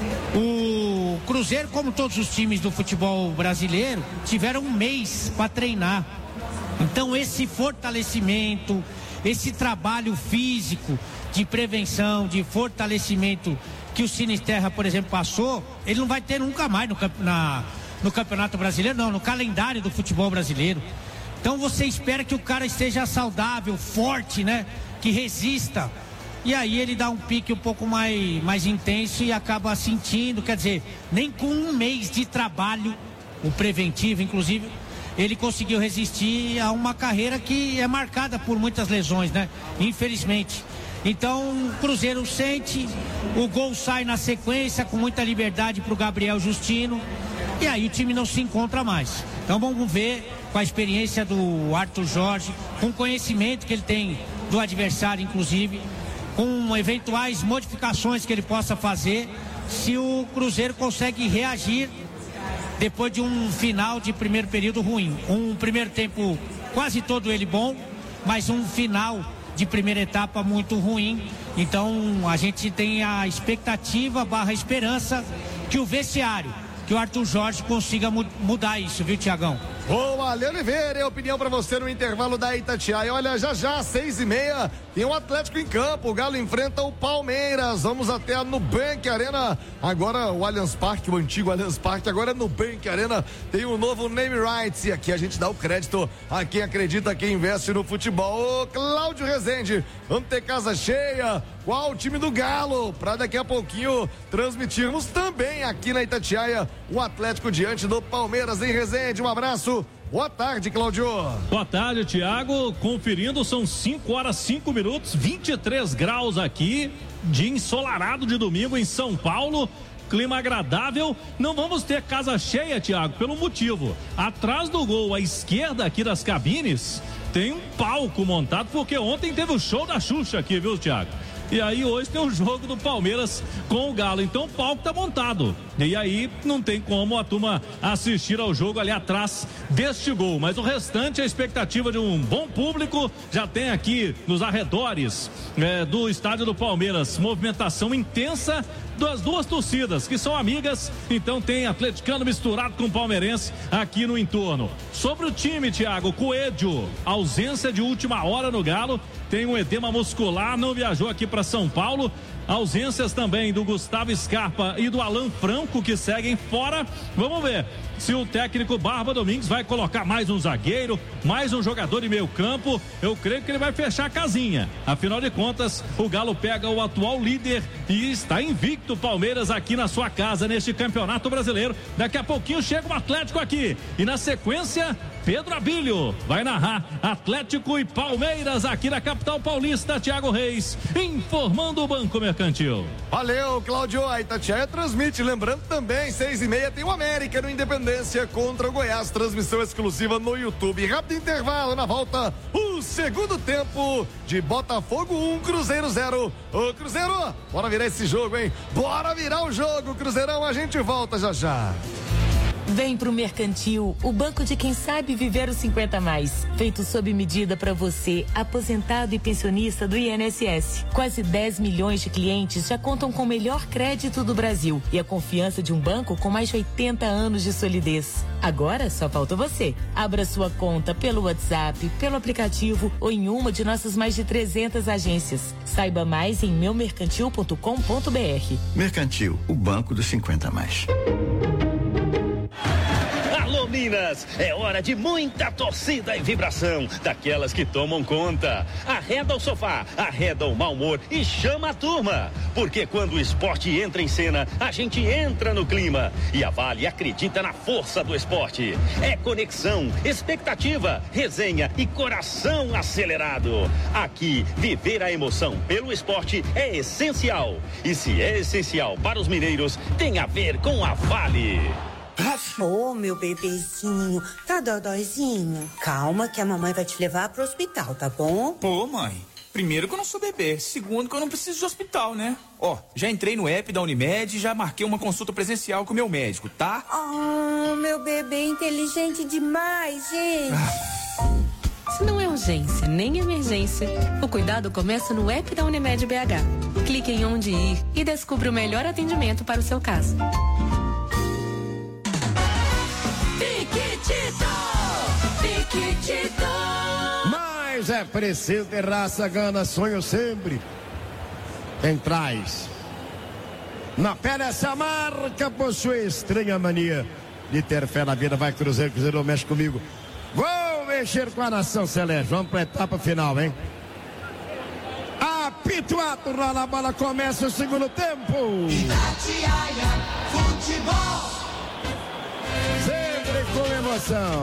o Cruzeiro, como todos os times do futebol brasileiro, tiveram um mês para treinar. Então esse fortalecimento, esse trabalho físico de prevenção, de fortalecimento que o Sinisterra, por exemplo, passou, ele não vai ter nunca mais no campeonato. No Campeonato Brasileiro, não, no calendário do futebol brasileiro. Então você espera que o cara esteja saudável, forte, né? Que resista. E aí ele dá um pique um pouco mais, mais intenso e acaba sentindo, quer dizer, nem com um mês de trabalho, o preventivo, inclusive, ele conseguiu resistir a uma carreira que é marcada por muitas lesões, né? Infelizmente. Então o Cruzeiro sente, o gol sai na sequência com muita liberdade para o Gabriel Justino. E aí o time não se encontra mais. Então vamos ver, com a experiência do Arthur Jorge, com o conhecimento que ele tem do adversário, inclusive, com eventuais modificações que ele possa fazer, se o Cruzeiro consegue reagir depois de um final de primeiro período ruim. Um primeiro tempo quase todo ele bom, mas um final de primeira etapa muito ruim. Então a gente tem a expectativa barra esperança que o vestiário, que o Arthur Jorge consiga mu- mudar isso, viu, Tiagão? Ô, Ale Oliveira, é opinião pra você no intervalo da Itatiaia. Olha, já já, seis e meia, tem um Atlético em campo. O Galo enfrenta o Palmeiras. Vamos até a Nubank Arena. Agora o Allianz Parque, o antigo Allianz Parque, agora é Nubank Arena. Tem um novo name rights. E aqui a gente dá o crédito a quem acredita, quem investe no futebol. Ô, Cláudio Rezende, vamos ter casa cheia. Qual o time do Galo? Pra daqui a pouquinho transmitirmos também aqui na Itatiaia o Atlético diante do Palmeiras em Rezende. Um abraço. Boa tarde, Cláudio. Boa tarde, Thiago. Conferindo, são cinco horas, cinco minutos, vinte e três graus aqui, de ensolarado de domingo em São Paulo. Clima agradável. Não vamos ter casa cheia, Thiago, pelo motivo: atrás do gol, à esquerda aqui das cabines, tem um palco montado, porque ontem teve o show da Xuxa aqui, viu, Thiago? E aí hoje tem o jogo do Palmeiras com o Galo. Então o palco tá montado. E aí não tem como a turma assistir ao jogo ali atrás deste gol. Mas o restante, a expectativa de um bom público. Já tem aqui nos arredores é, do estádio do Palmeiras movimentação intensa das duas torcidas, que são amigas. Então tem atleticano misturado com palmeirense aqui no entorno. Sobre o time, Thiago, Coelho, ausência de última hora no Galo, tem um edema muscular, não viajou aqui para São Paulo. Ausências também do Gustavo Scarpa e do Alan Franco, que seguem fora. Vamos ver se o técnico Barba Domingues vai colocar mais um zagueiro, mais um jogador de meio campo. Eu creio que ele vai fechar a casinha. Afinal de contas, o Galo pega o atual líder e está invicto o Palmeiras aqui na sua casa, neste Campeonato Brasileiro. Daqui a pouquinho chega o Atlético aqui. E na sequência, Pedro Abílio vai narrar Atlético e Palmeiras aqui na capital paulista. Thiago Reis informando o Banco Mercantil. Valeu, Cláudio. A Itatiaia transmite. Lembrando também, seis e meia tem o América no Independência contra o Goiás. Transmissão exclusiva no YouTube. Rápido intervalo, na volta, o segundo tempo de Botafogo um, Cruzeiro zero. Ô, Cruzeiro, bora virar esse jogo, hein? Bora virar o jogo, Cruzeirão. A gente volta já já. Vem pro Mercantil, o banco de quem sabe viver os cinquenta mais. Feito sob medida para você, aposentado e pensionista do I N S S. Quase dez milhões de clientes já contam com o melhor crédito do Brasil e a confiança de um banco com mais de oitenta anos de solidez. Agora só falta você. Abra sua conta pelo WhatsApp, pelo aplicativo ou em uma de nossas mais de trezentas agências. Saiba mais em meu mercantil ponto com ponto br. Mercantil, o banco dos cinquenta mais. Alô, Minas, é hora de muita torcida e vibração, daquelas que tomam conta. Arreda o sofá, arreda o mau humor e chama a turma. Porque quando o esporte entra em cena, a gente entra no clima. E a Vale acredita na força do esporte. É conexão, expectativa, resenha e coração acelerado. Aqui, viver a emoção pelo esporte é essencial. E se é essencial para os mineiros, tem a ver com a Vale. Ô, oh, meu bebezinho, tá dodóizinho? Calma que a mamãe vai te levar pro hospital, tá bom? Pô, mãe, primeiro que eu não sou bebê, segundo que eu não preciso de hospital, né? Ó, já entrei no app da Unimed e já marquei uma consulta presencial com o meu médico, tá? Oh, meu bebê inteligente demais, gente. Ah. Se não é urgência nem emergência, o cuidado começa no app da Unimed B H. Clique em onde ir e descubra o melhor atendimento para o seu caso. Mas é preciso ter raça, gana, sonho sempre. Quem traz na pele essa marca possui estranha mania de ter fé na vida. Vai Cruzeiro, Cruzeiro mexe comigo. Vou mexer com a nação celeste. Vamos pra etapa final, hein? Apito, ato, rola a bola, começa o segundo tempo. Itatiaia Futebol. Sempre com emoção.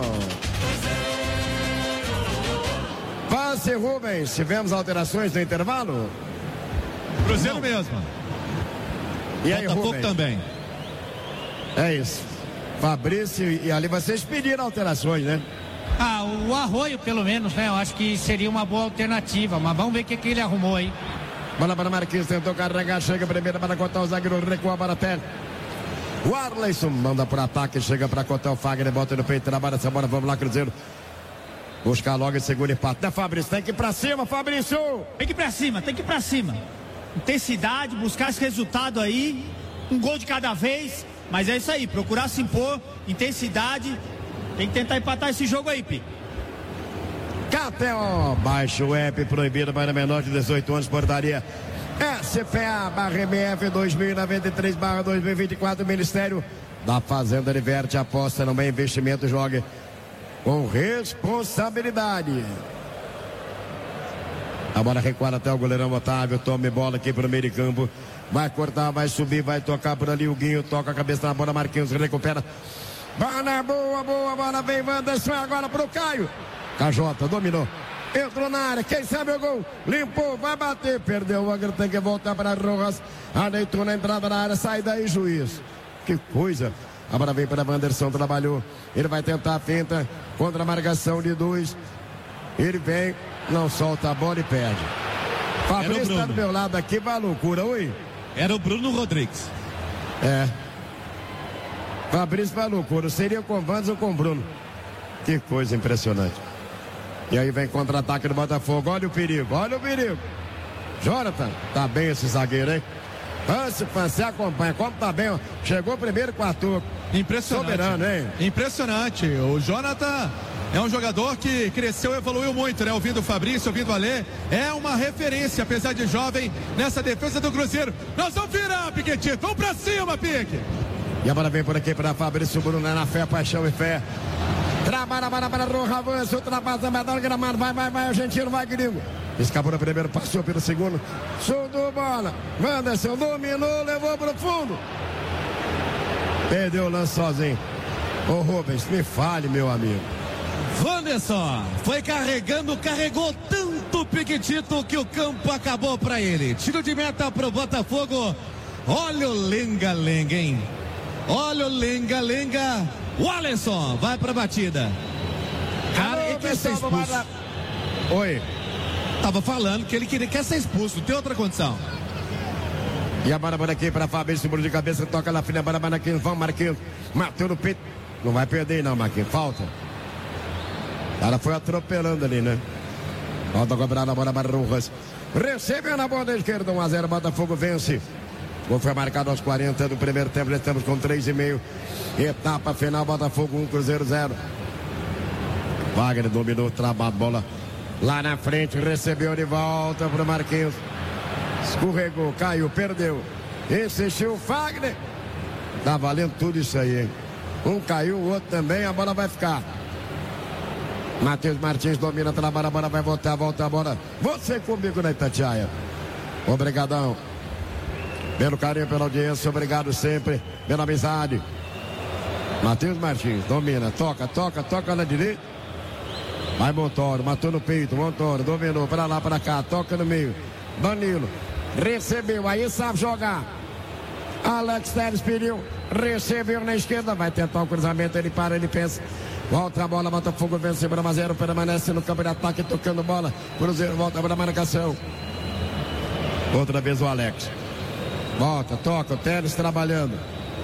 Passe, Rubens. Tivemos alterações no intervalo? Cruzeiro mesmo. E aí, Botafogo Rubens? também. É isso. Fabrício e ali vocês pediram alterações, né? Ah, o Arroio pelo menos, né? Eu acho que seria uma boa alternativa, mas vamos ver o que, que ele arrumou aí. Bola para Marquinhos, tentou carregar, chega primeiro para cortar o zagueiro, recua para perto. O Arleison manda por ataque, chega para cortar o Fagner, bota no peito, trabalha essa bola, vamos lá, Cruzeiro. Buscar logo esse segundo empate, né, Fabrício? Tem que ir pra cima, Fabrício! Tem que ir pra cima, tem que ir pra cima. Intensidade, buscar esse resultado aí, um gol de cada vez, mas é isso aí, procurar se impor, intensidade, tem que tentar empatar esse jogo aí, Pi. K T O, baixa o app proibido para menor de dezoito anos, portaria S P A barra M F dois mil e noventa e três barra dois mil e vinte e quatro, Ministério da Fazenda diverte, aposta no bem investimento, jogue com responsabilidade. A bola recuada até o goleirão Otávio, tome bola aqui pro meio de campo, vai cortar, vai subir, vai tocar por ali, o Guinho toca a cabeça na bola, Marquinhos recupera, bola boa, boa, bola vem Wanderson agora pro Caio, Cajota dominou, entrou na área, quem sabe o gol, limpou, vai bater, perdeu o Angra, tem que voltar para Rojas, ajeitou na entrada na área, sai daí juiz, que coisa. A bola vem para Wanderson, trabalhou, ele vai tentar a finta contra a marcação de dois. Ele vem, não solta a bola e perde. Fabrício está do meu lado aqui, vai loucura, oi? Era o Bruno Rodrigues. É. Fabrício vai loucura, seria com o Vandes ou com o Bruno. Que coisa impressionante. E aí vem contra-ataque do Botafogo, olha o perigo, olha o perigo. Jonathan, tá bem esse zagueiro, hein? Lance, você acompanha, como tá bem, ó. Chegou primeiro com o Arthur. Impressionante. Soberano, hein? Impressionante. O Jonathan é um jogador que cresceu, evoluiu muito, né? Ouvindo o Fabrício, ouvindo o Alê. É uma referência, apesar de jovem, nessa defesa do Cruzeiro. Nós vamos virar, Piquetito. Vamos pra cima, Pique. E a bola vem por aqui para Fabrício Bruno, na fé, paixão e fé. Trabalha, para, para, Roja, avança, ultrapassa, medalha, gramado, vai, vai, vai, argentino, vai, gringo. Escapou no primeiro, passou pelo segundo. Soltou bola. Wanderson dominou, levou pro fundo. Perdeu o lance sozinho. Ô Rubens, me fale, meu amigo. Wanderson foi carregando, carregou tanto Piquetito que o campo acabou pra ele. Tiro de meta pro Botafogo. Olha o lenga-lenga, hein? Olha o lenga-lenga. O Alisson vai pra batida. Cara, ele quer ser expulso. Oi. Tava falando que ele queria, quer ser expulso, não tem outra condição. E a bola por aqui para Fabrício, Bruno de cabeça, toca na frente, a bola Marquinhos, vamos Marquinhos, bateu no peito, não vai perder não, Marquinhos, falta. O cara foi atropelando ali, né? Falta cobrada a bola para Rojas, recebeu na bola da esquerda, um a zero, Botafogo vence. O gol foi marcado aos quarenta do primeiro tempo, já estamos com três e meio, etapa final, Botafogo um, Cruzeiro zero. Wagner dominou, trabalho, bola lá na frente, recebeu de volta pro Marquinhos. Escorregou, caiu, perdeu. Insistiu o Fagner. Tá valendo tudo isso aí, hein? Um caiu, o outro também, a bola vai ficar. Matheus Martins domina, trabalha, a bola vai voltar, volta a bola. Você comigo na Itatiaia. Obrigadão. Pelo carinho, pela audiência, obrigado sempre, pela amizade. Matheus Martins domina, toca, toca, toca na direita. Vai Montoro, matou no peito, Montoro, dominou, pra lá, pra cá, toca no meio. Danilo, recebeu, aí sabe jogar. Alex Telles pediu, recebeu na esquerda, vai tentar o cruzamento, ele para, ele pensa. Volta a bola, Botafogo vence, Brama zero, permanece no campo de ataque, tocando bola. Cruzeiro volta para a marcação. Outra vez o Alex. Volta, toca, o Telles trabalhando.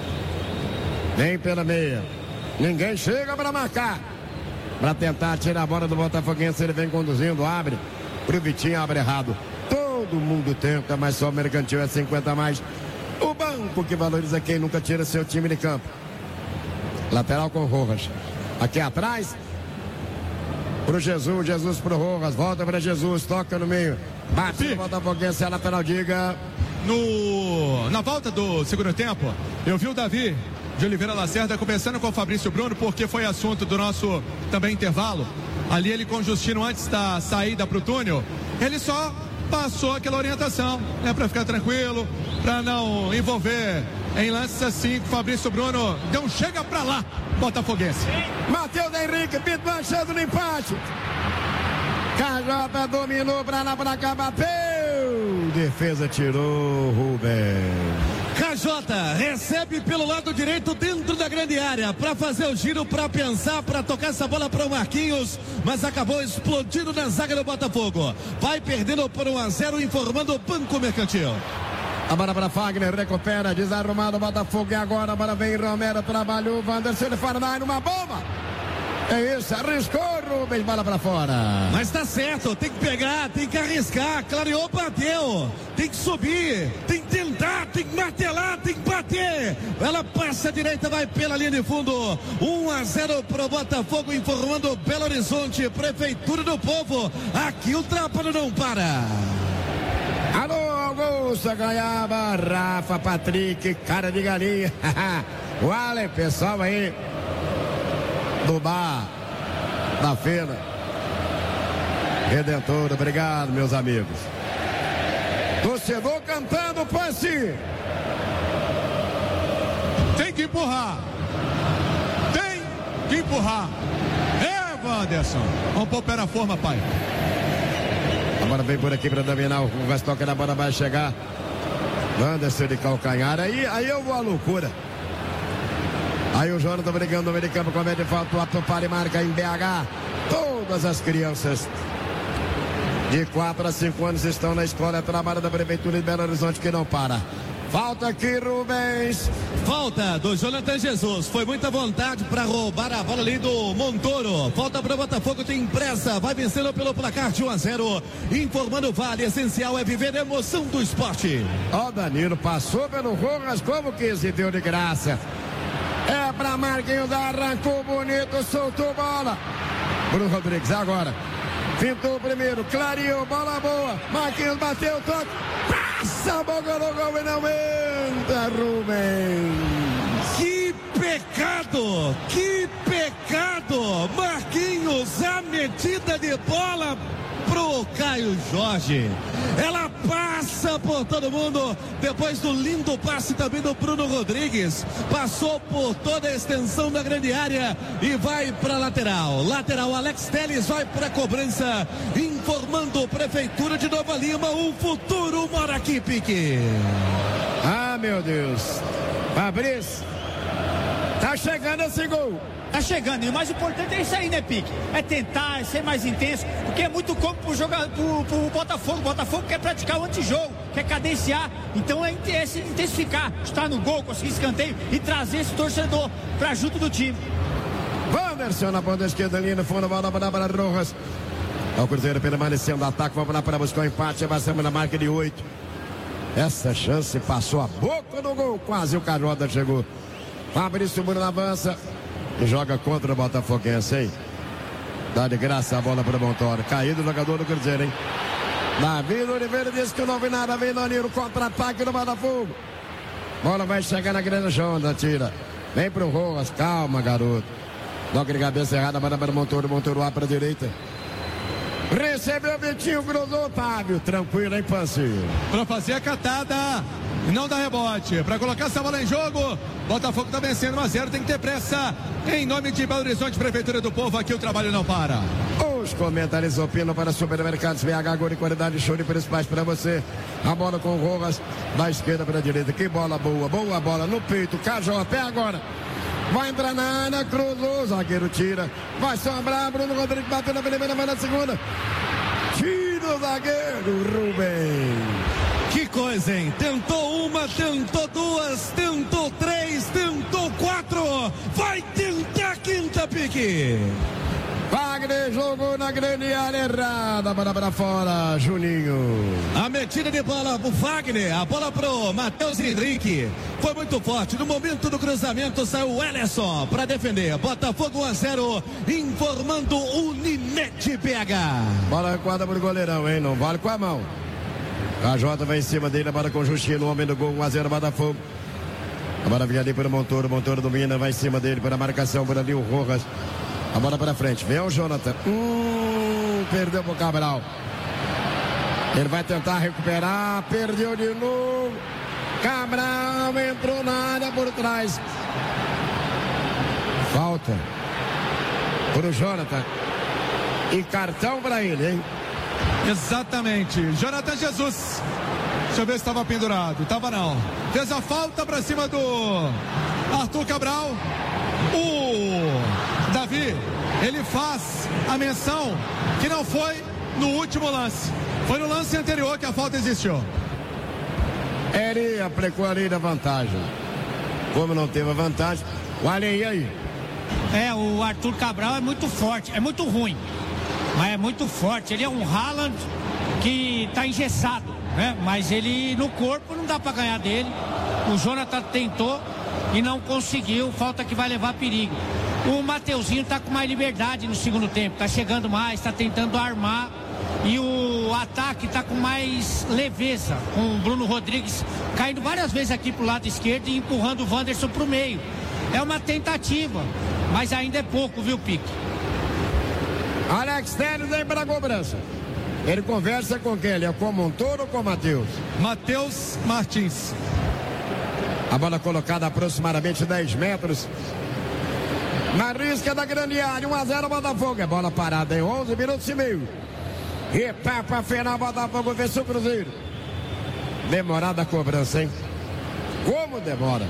Vem pela meia. Ninguém chega para marcar. Para tentar tirar a bola do Botafoguense, ele vem conduzindo, abre. Pro Vitinho, abre errado. Todo mundo tenta, mas só o Mercantil é cinquenta a mais. O banco que valoriza quem nunca tira seu time de campo. Lateral com Rojas. Aqui atrás. Pro Jesus, Jesus pro Rojas. Volta para Jesus, toca no meio. Bate no Botafoguense, a lateral diga. No, na volta do segundo tempo, eu vi o Davi de Oliveira Lacerda conversando com o Fabrício Bruno, porque foi assunto do nosso também intervalo. Ali ele com o Justino antes da saída pro túnel, ele só passou aquela orientação, né, para ficar tranquilo, para não envolver em lances assim. O Fabrício Bruno deu um chega pra lá, Botafoguense. Matheus Henrique, Pito achando no empate. Cajota dominou pra lá, pra cá, bateu. Defesa tirou, Rubens. Cajota recebe pelo lado direito dentro da grande área para fazer o giro, para pensar, para tocar essa bola para o Marquinhos, mas acabou explodindo na zaga do Botafogo. Vai perdendo por um a zero, informando o Banco Mercantil. A bola para Fagner, recupera, desarrumado o Botafogo e agora a bola vem Romero, trabalhou, Wanderson de fora da área, uma bomba. É isso, arriscou, Rubens, bola pra fora. Mas tá certo, tem que pegar, tem que arriscar, clareou, bateu. Tem que subir, tem que tentar, tem que martelar, tem que bater. Ela passa à direita, vai pela linha de fundo. um a zero pro Botafogo, informando Belo Horizonte, Prefeitura do Povo. Aqui o Trapalho não para. Alô, Augusto, ganhava, Rafa, Patrick, cara de galinha. O Ale, pessoal aí do bar da feira Redentor, obrigado, meus amigos. Torcedor cantando, passe. Tem que empurrar. Tem que empurrar. É, Wanderson. Vamos pôr o pé na forma, pai. A bola vem por aqui para dominar. O Gastoca da bola vai chegar. Wanderson de calcanhar. Aí, aí eu vou à loucura. Aí o Jonathan brigando no meio de campo com a média de falta. O Ato para e marca em B H. Todo todas as crianças de quatro a cinco anos estão na escola, trabalho da Prefeitura de Belo Horizonte que não para. Falta aqui, Rubens. Falta do Jonathan Jesus. Foi muita vontade para roubar a bola ali do Montoro. Falta para o Botafogo, tem pressa. Vai vencendo pelo placar de um a zero. Informando o Vale, essencial é viver a emoção do esporte. Ó, oh, Danilo passou pelo Rojas como quis e deu de graça. É para Marquinhos, arrancou bonito, soltou bola. Bruno Rodrigues agora. Pintou o primeiro, clareou, bola boa. Marquinhos bateu, toque. Passa a boca no gol e não entra, Rubens. Que pecado, que pecado. Marquinhos, a metida de bola pro Caio Jorge. Ela passa por todo mundo, depois do lindo passe também do Bruno Rodrigues. Passou por toda a extensão da grande área e vai para lateral. Lateral, Alex Telles vai para cobrança, informando Prefeitura de Nova Lima, o futuro mora aqui, Pique. Ah, meu Deus. Fabrício, tá chegando esse gol. Tá chegando, e o mais importante é isso aí, né, Pique? É tentar, é ser mais intenso, porque é muito cômodo pro, jogar, pro, pro Botafogo. O Botafogo quer praticar o antijogo, quer cadenciar, então é, é se intensificar, estar no gol, conseguir escanteio e trazer esse torcedor pra junto do time. Wanderson na ponta esquerda, ali no fundo, bola para para Rojas. O Cruzeiro permanecendo, ataque, vamos lá para buscar o empate, avançamos na marca de oito. Essa chance passou a boca do gol, quase o Carota chegou. Fabrício Bruno avança. E joga contra o Botafoguense, hein? Dá de graça a bola para o Montoro. Caído o jogador do Cruzeiro, hein? Davi Oliveira disse que não vi nada. Vem Danilo, contra-ataque do Botafogo. Bola vai chegar na grande Jonda, tira. Vem pro Rojas, calma, garoto. Toque de cabeça errada, manda para o Montoro. Montoro lá para a direita. Recebeu o Vitinho, cruzou, Otávio. Tranquilo, hein, Pancinho? Para fazer a catada. E não dá rebote. Para colocar essa bola em jogo, Botafogo está vencendo um a zero, tem que ter pressa. Em nome de Belo Horizonte, Prefeitura do Povo, aqui o trabalho não para. Os comentários opinam para Supermercados B H, agora em qualidade, show de principais para você. A bola com o Rojas, da esquerda para a direita. Que bola boa, boa bola no peito. Cajó, pé agora. Vai entrar na área, cruzou, o zagueiro tira. Vai sobrar, Bruno Rodrigues bateu na primeira, vai na segunda. Tira o zagueiro, Rubens. Que coisa, hein? Tentou uma, tentou duas, tentou três, tentou quatro. Vai tentar a quinta, Pique. Wagner jogou na grande área errada, bola para fora, Juninho. A metida de bola pro Wagner, a bola pro Matheus Henrique. Foi muito forte, no momento do cruzamento saiu o Ellerson para defender. Botafogo um a zero, informando o Ninete P H. Bola recuada pro goleirão, hein? Não vale com a mão. A Jota vai em cima dele, a bola com o Justino, o homem do gol, um a zero Botafogo. A bola vem ali para o Montoro, o Montoro domina, vai em cima dele para a marcação, por ali o Rojas. A bola para frente, vem o Jonathan. Hum, perdeu pro Cabral. Ele vai tentar recuperar, perdeu de novo. Cabral entrou na área por trás. Falta pro Jonathan. E cartão para ele, hein? Exatamente, Jonathan Jesus. Deixa eu ver se estava pendurado. Tava não. Fez a falta para cima do Arthur Cabral. O Davi, ele faz a menção que não foi no último lance. Foi no lance anterior que a falta existiu. Ele aplicou ali da vantagem. Como não teve a vantagem, olha aí, aí. É, o Arthur Cabral é muito forte, é muito ruim. Mas é muito forte, ele é um Haaland que tá engessado, né? Mas ele no corpo não dá para ganhar dele. O Jonathan tentou e não conseguiu, falta que vai levar perigo. O Mateuzinho tá com mais liberdade no segundo tempo, tá chegando mais, tá tentando armar. E o ataque tá com mais leveza, com o Bruno Rodrigues caindo várias vezes aqui pro lado esquerdo e empurrando o Wanderson pro meio. É uma tentativa, mas ainda é pouco, viu, Pique? Alex Telles vem para a cobrança. Ele conversa com quem? Ele é com o Montoro ou com o Matheus? Matheus Martins. A bola colocada a aproximadamente dez metros. Na risca da grande área, um a zero Botafogo. É bola parada em onze minutos e meio. Etapa final, Botafogo vence o Cruzeiro. Demorada a cobrança, hein? Como demora?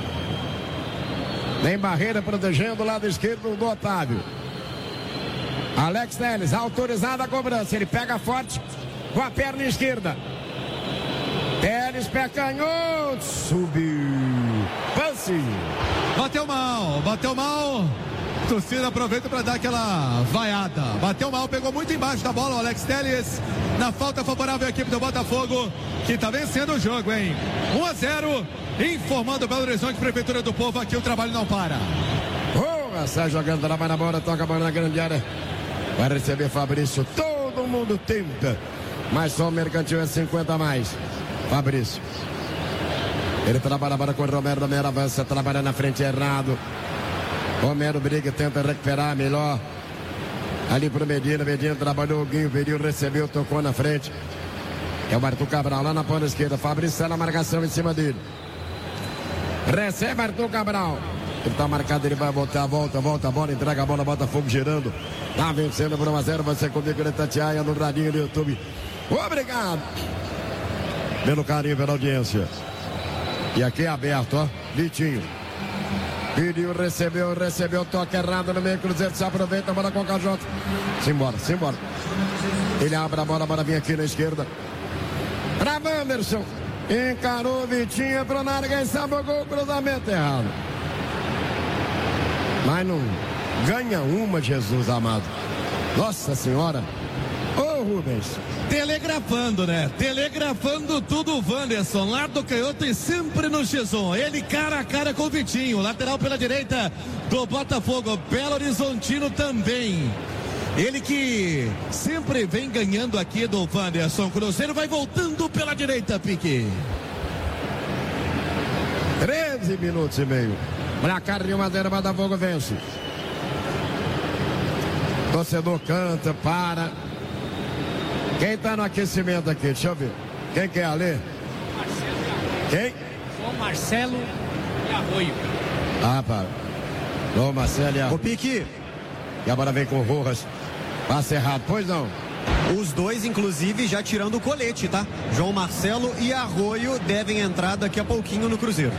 Tem barreira protegendo o lado esquerdo do Otávio. Alex Telles, autorizada a cobrança. Ele pega forte com a perna esquerda. Telles, pé canhoto. Subiu. Passe. Bateu mal, bateu mal. Torcida aproveita para dar aquela vaiada. Bateu mal, pegou muito embaixo da bola o Alex Telles. Na falta favorável à equipe do Botafogo, que está vencendo o jogo, hein? um a zero. Informando o Belo Horizonte, Prefeitura do Povo, aqui o trabalho não para. Oh, sai jogando, trabalha na bola, toca a bola na grande área. Vai receber Fabrício. Todo mundo tenta. Mas só o Mercantil é cinquenta a mais. Fabrício. Ele trabalha agora com o Romero. Romero avança, trabalha na frente errado. Romero briga, tenta recuperar melhor. Ali pro Medina. Medina trabalhou o Guinho. Medina recebeu, tocou na frente. É o Arthur Cabral lá na ponta esquerda. Fabrício sai na marcação em cima dele. Recebe Arthur Cabral. Ele tá marcado, ele vai voltar, volta, volta a bola, entrega a bola, Botafogo girando. Tá vencendo por um a zero. Você comigo no Itatiaia, no radinho do YouTube. Obrigado pelo carinho, pela audiência. E aqui é aberto, ó. Vitinho. Pediu, recebeu, recebeu. Toque errado no meio. Cruzeiro se aproveita. A bola com o Cajota. Simbora, simbora. Ele abre a bola, a bola vem aqui na esquerda. Pra Wanderson. Encarou o Vitinho. Pro Narga e sabogou o cruzamento errado. Mas não ganha uma, Jesus amado. Nossa Senhora. Ô, Rubens. Telegrafando, né? Telegrafando tudo o Wanderson, lá do canhoto e sempre no X um. Ele cara a cara com o Vitinho, lateral pela direita do Botafogo, Belo Horizontino também. Ele que sempre vem ganhando aqui do Wanderson. Cruzeiro vai voltando pela direita, Pique. treze minutos e meio. Placar de um a zero, Botafogo vence. Torcedor canta, para. Quem tá no aquecimento aqui? Deixa eu ver. Quem quer ali? Quem? João Marcelo e Arroio. Ah, para. João Marcelo e Arroio. O Pique. E agora vem com o Rojas. Passa errado, pois não. Os dois, inclusive, já tirando o colete, tá? João Marcelo e Arroio devem entrar daqui a pouquinho no Cruzeiro.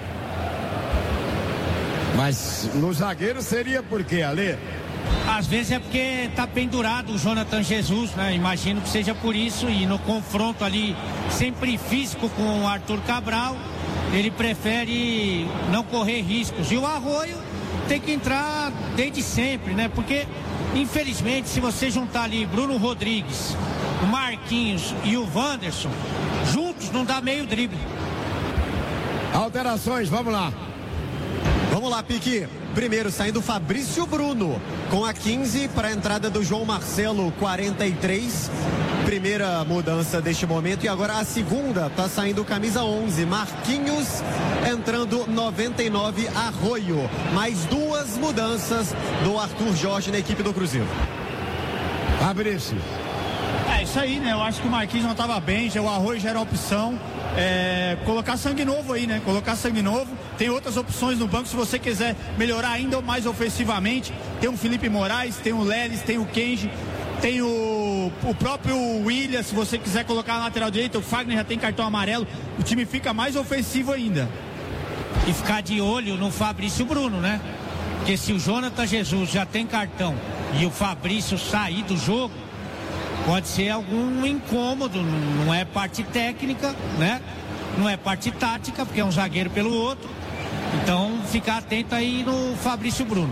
Mas no zagueiro seria por quê, Ale? Às vezes é porque tá pendurado o Jonathan Jesus, né? Imagino que seja por isso. E no confronto ali, sempre físico com o Arthur Cabral, ele prefere não correr riscos. E o Arroio tem que entrar desde sempre, né? Porque, infelizmente, se você juntar ali Bruno Rodrigues, o Marquinhos e o Wanderson, juntos não dá meio drible. Alterações, vamos lá. Vamos lá, Pique. Primeiro saindo Fabrício Bruno com a quinze para a entrada do João Marcelo, quarenta e três. Primeira mudança deste momento. E agora a segunda tá saindo camisa onze, Marquinhos, entrando noventa e nove, Arroio. Mais duas mudanças do Arthur Jorge na equipe do Cruzeiro. Fabrício. É isso aí, né? Eu acho que o Marquinhos não estava bem, já o Arroio já era opção. É, colocar sangue novo aí, né? Colocar sangue novo. Tem outras opções no banco se você quiser melhorar ainda mais ofensivamente. Tem o Felipe Moraes, tem o Lelis, tem o Kenji, tem o, o próprio William. Se você quiser colocar na lateral direita, o Fagner já tem cartão amarelo. O time fica mais ofensivo ainda. E ficar de olho no Fabrício Bruno, né? Porque se o Jonathan Jesus já tem cartão e o Fabrício sair do jogo, pode ser algum incômodo, não é parte técnica, né? Não é parte tática, porque é um zagueiro pelo outro. Então, ficar atento aí no Fabrício Bruno.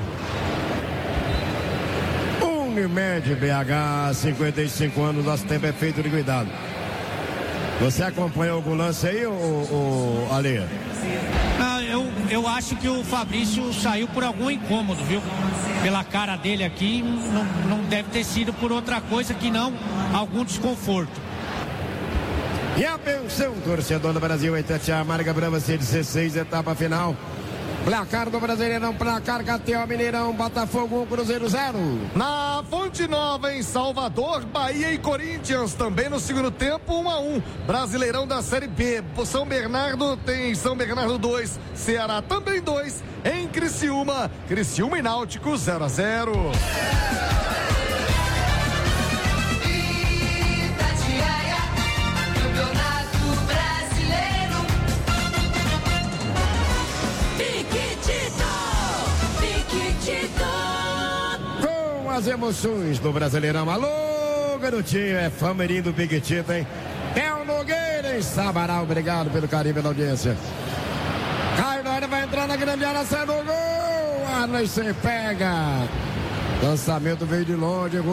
Unimed B H, cinquenta e cinco anos, nosso tempo é feito de cuidado. Você acompanhou algum lance aí, ô, ô, Ale? Não, eu, eu acho que o Fabrício saiu por algum incômodo, viu? Pela cara dele aqui, não, não deve ter sido por outra coisa que não algum desconforto. E atenção, torcedor do Brasil, Itatiaia, Marga Brava, C dezesseis, etapa final. Placar do Brasileirão, placar K T O Mineirão, Botafogo um, Cruzeiro zero. Na Fonte Nova, em Salvador, Bahia e Corinthians, também no segundo tempo, um a um. Brasileirão da Série B, São Bernardo tem São Bernardo dois, Ceará também dois. Em Criciúma, Criciúma e Náutico zero a zero. Com as emoções emoções do Brasileirão. Alô, garotinho, é fameirinho do Piquetito, hein? Theo Nogueira em Sabará, obrigado pelo carinho pela audiência. Caio Nogueira vai entrar na grande área, sai do gol. Arley se pega. Lançamento veio de longe,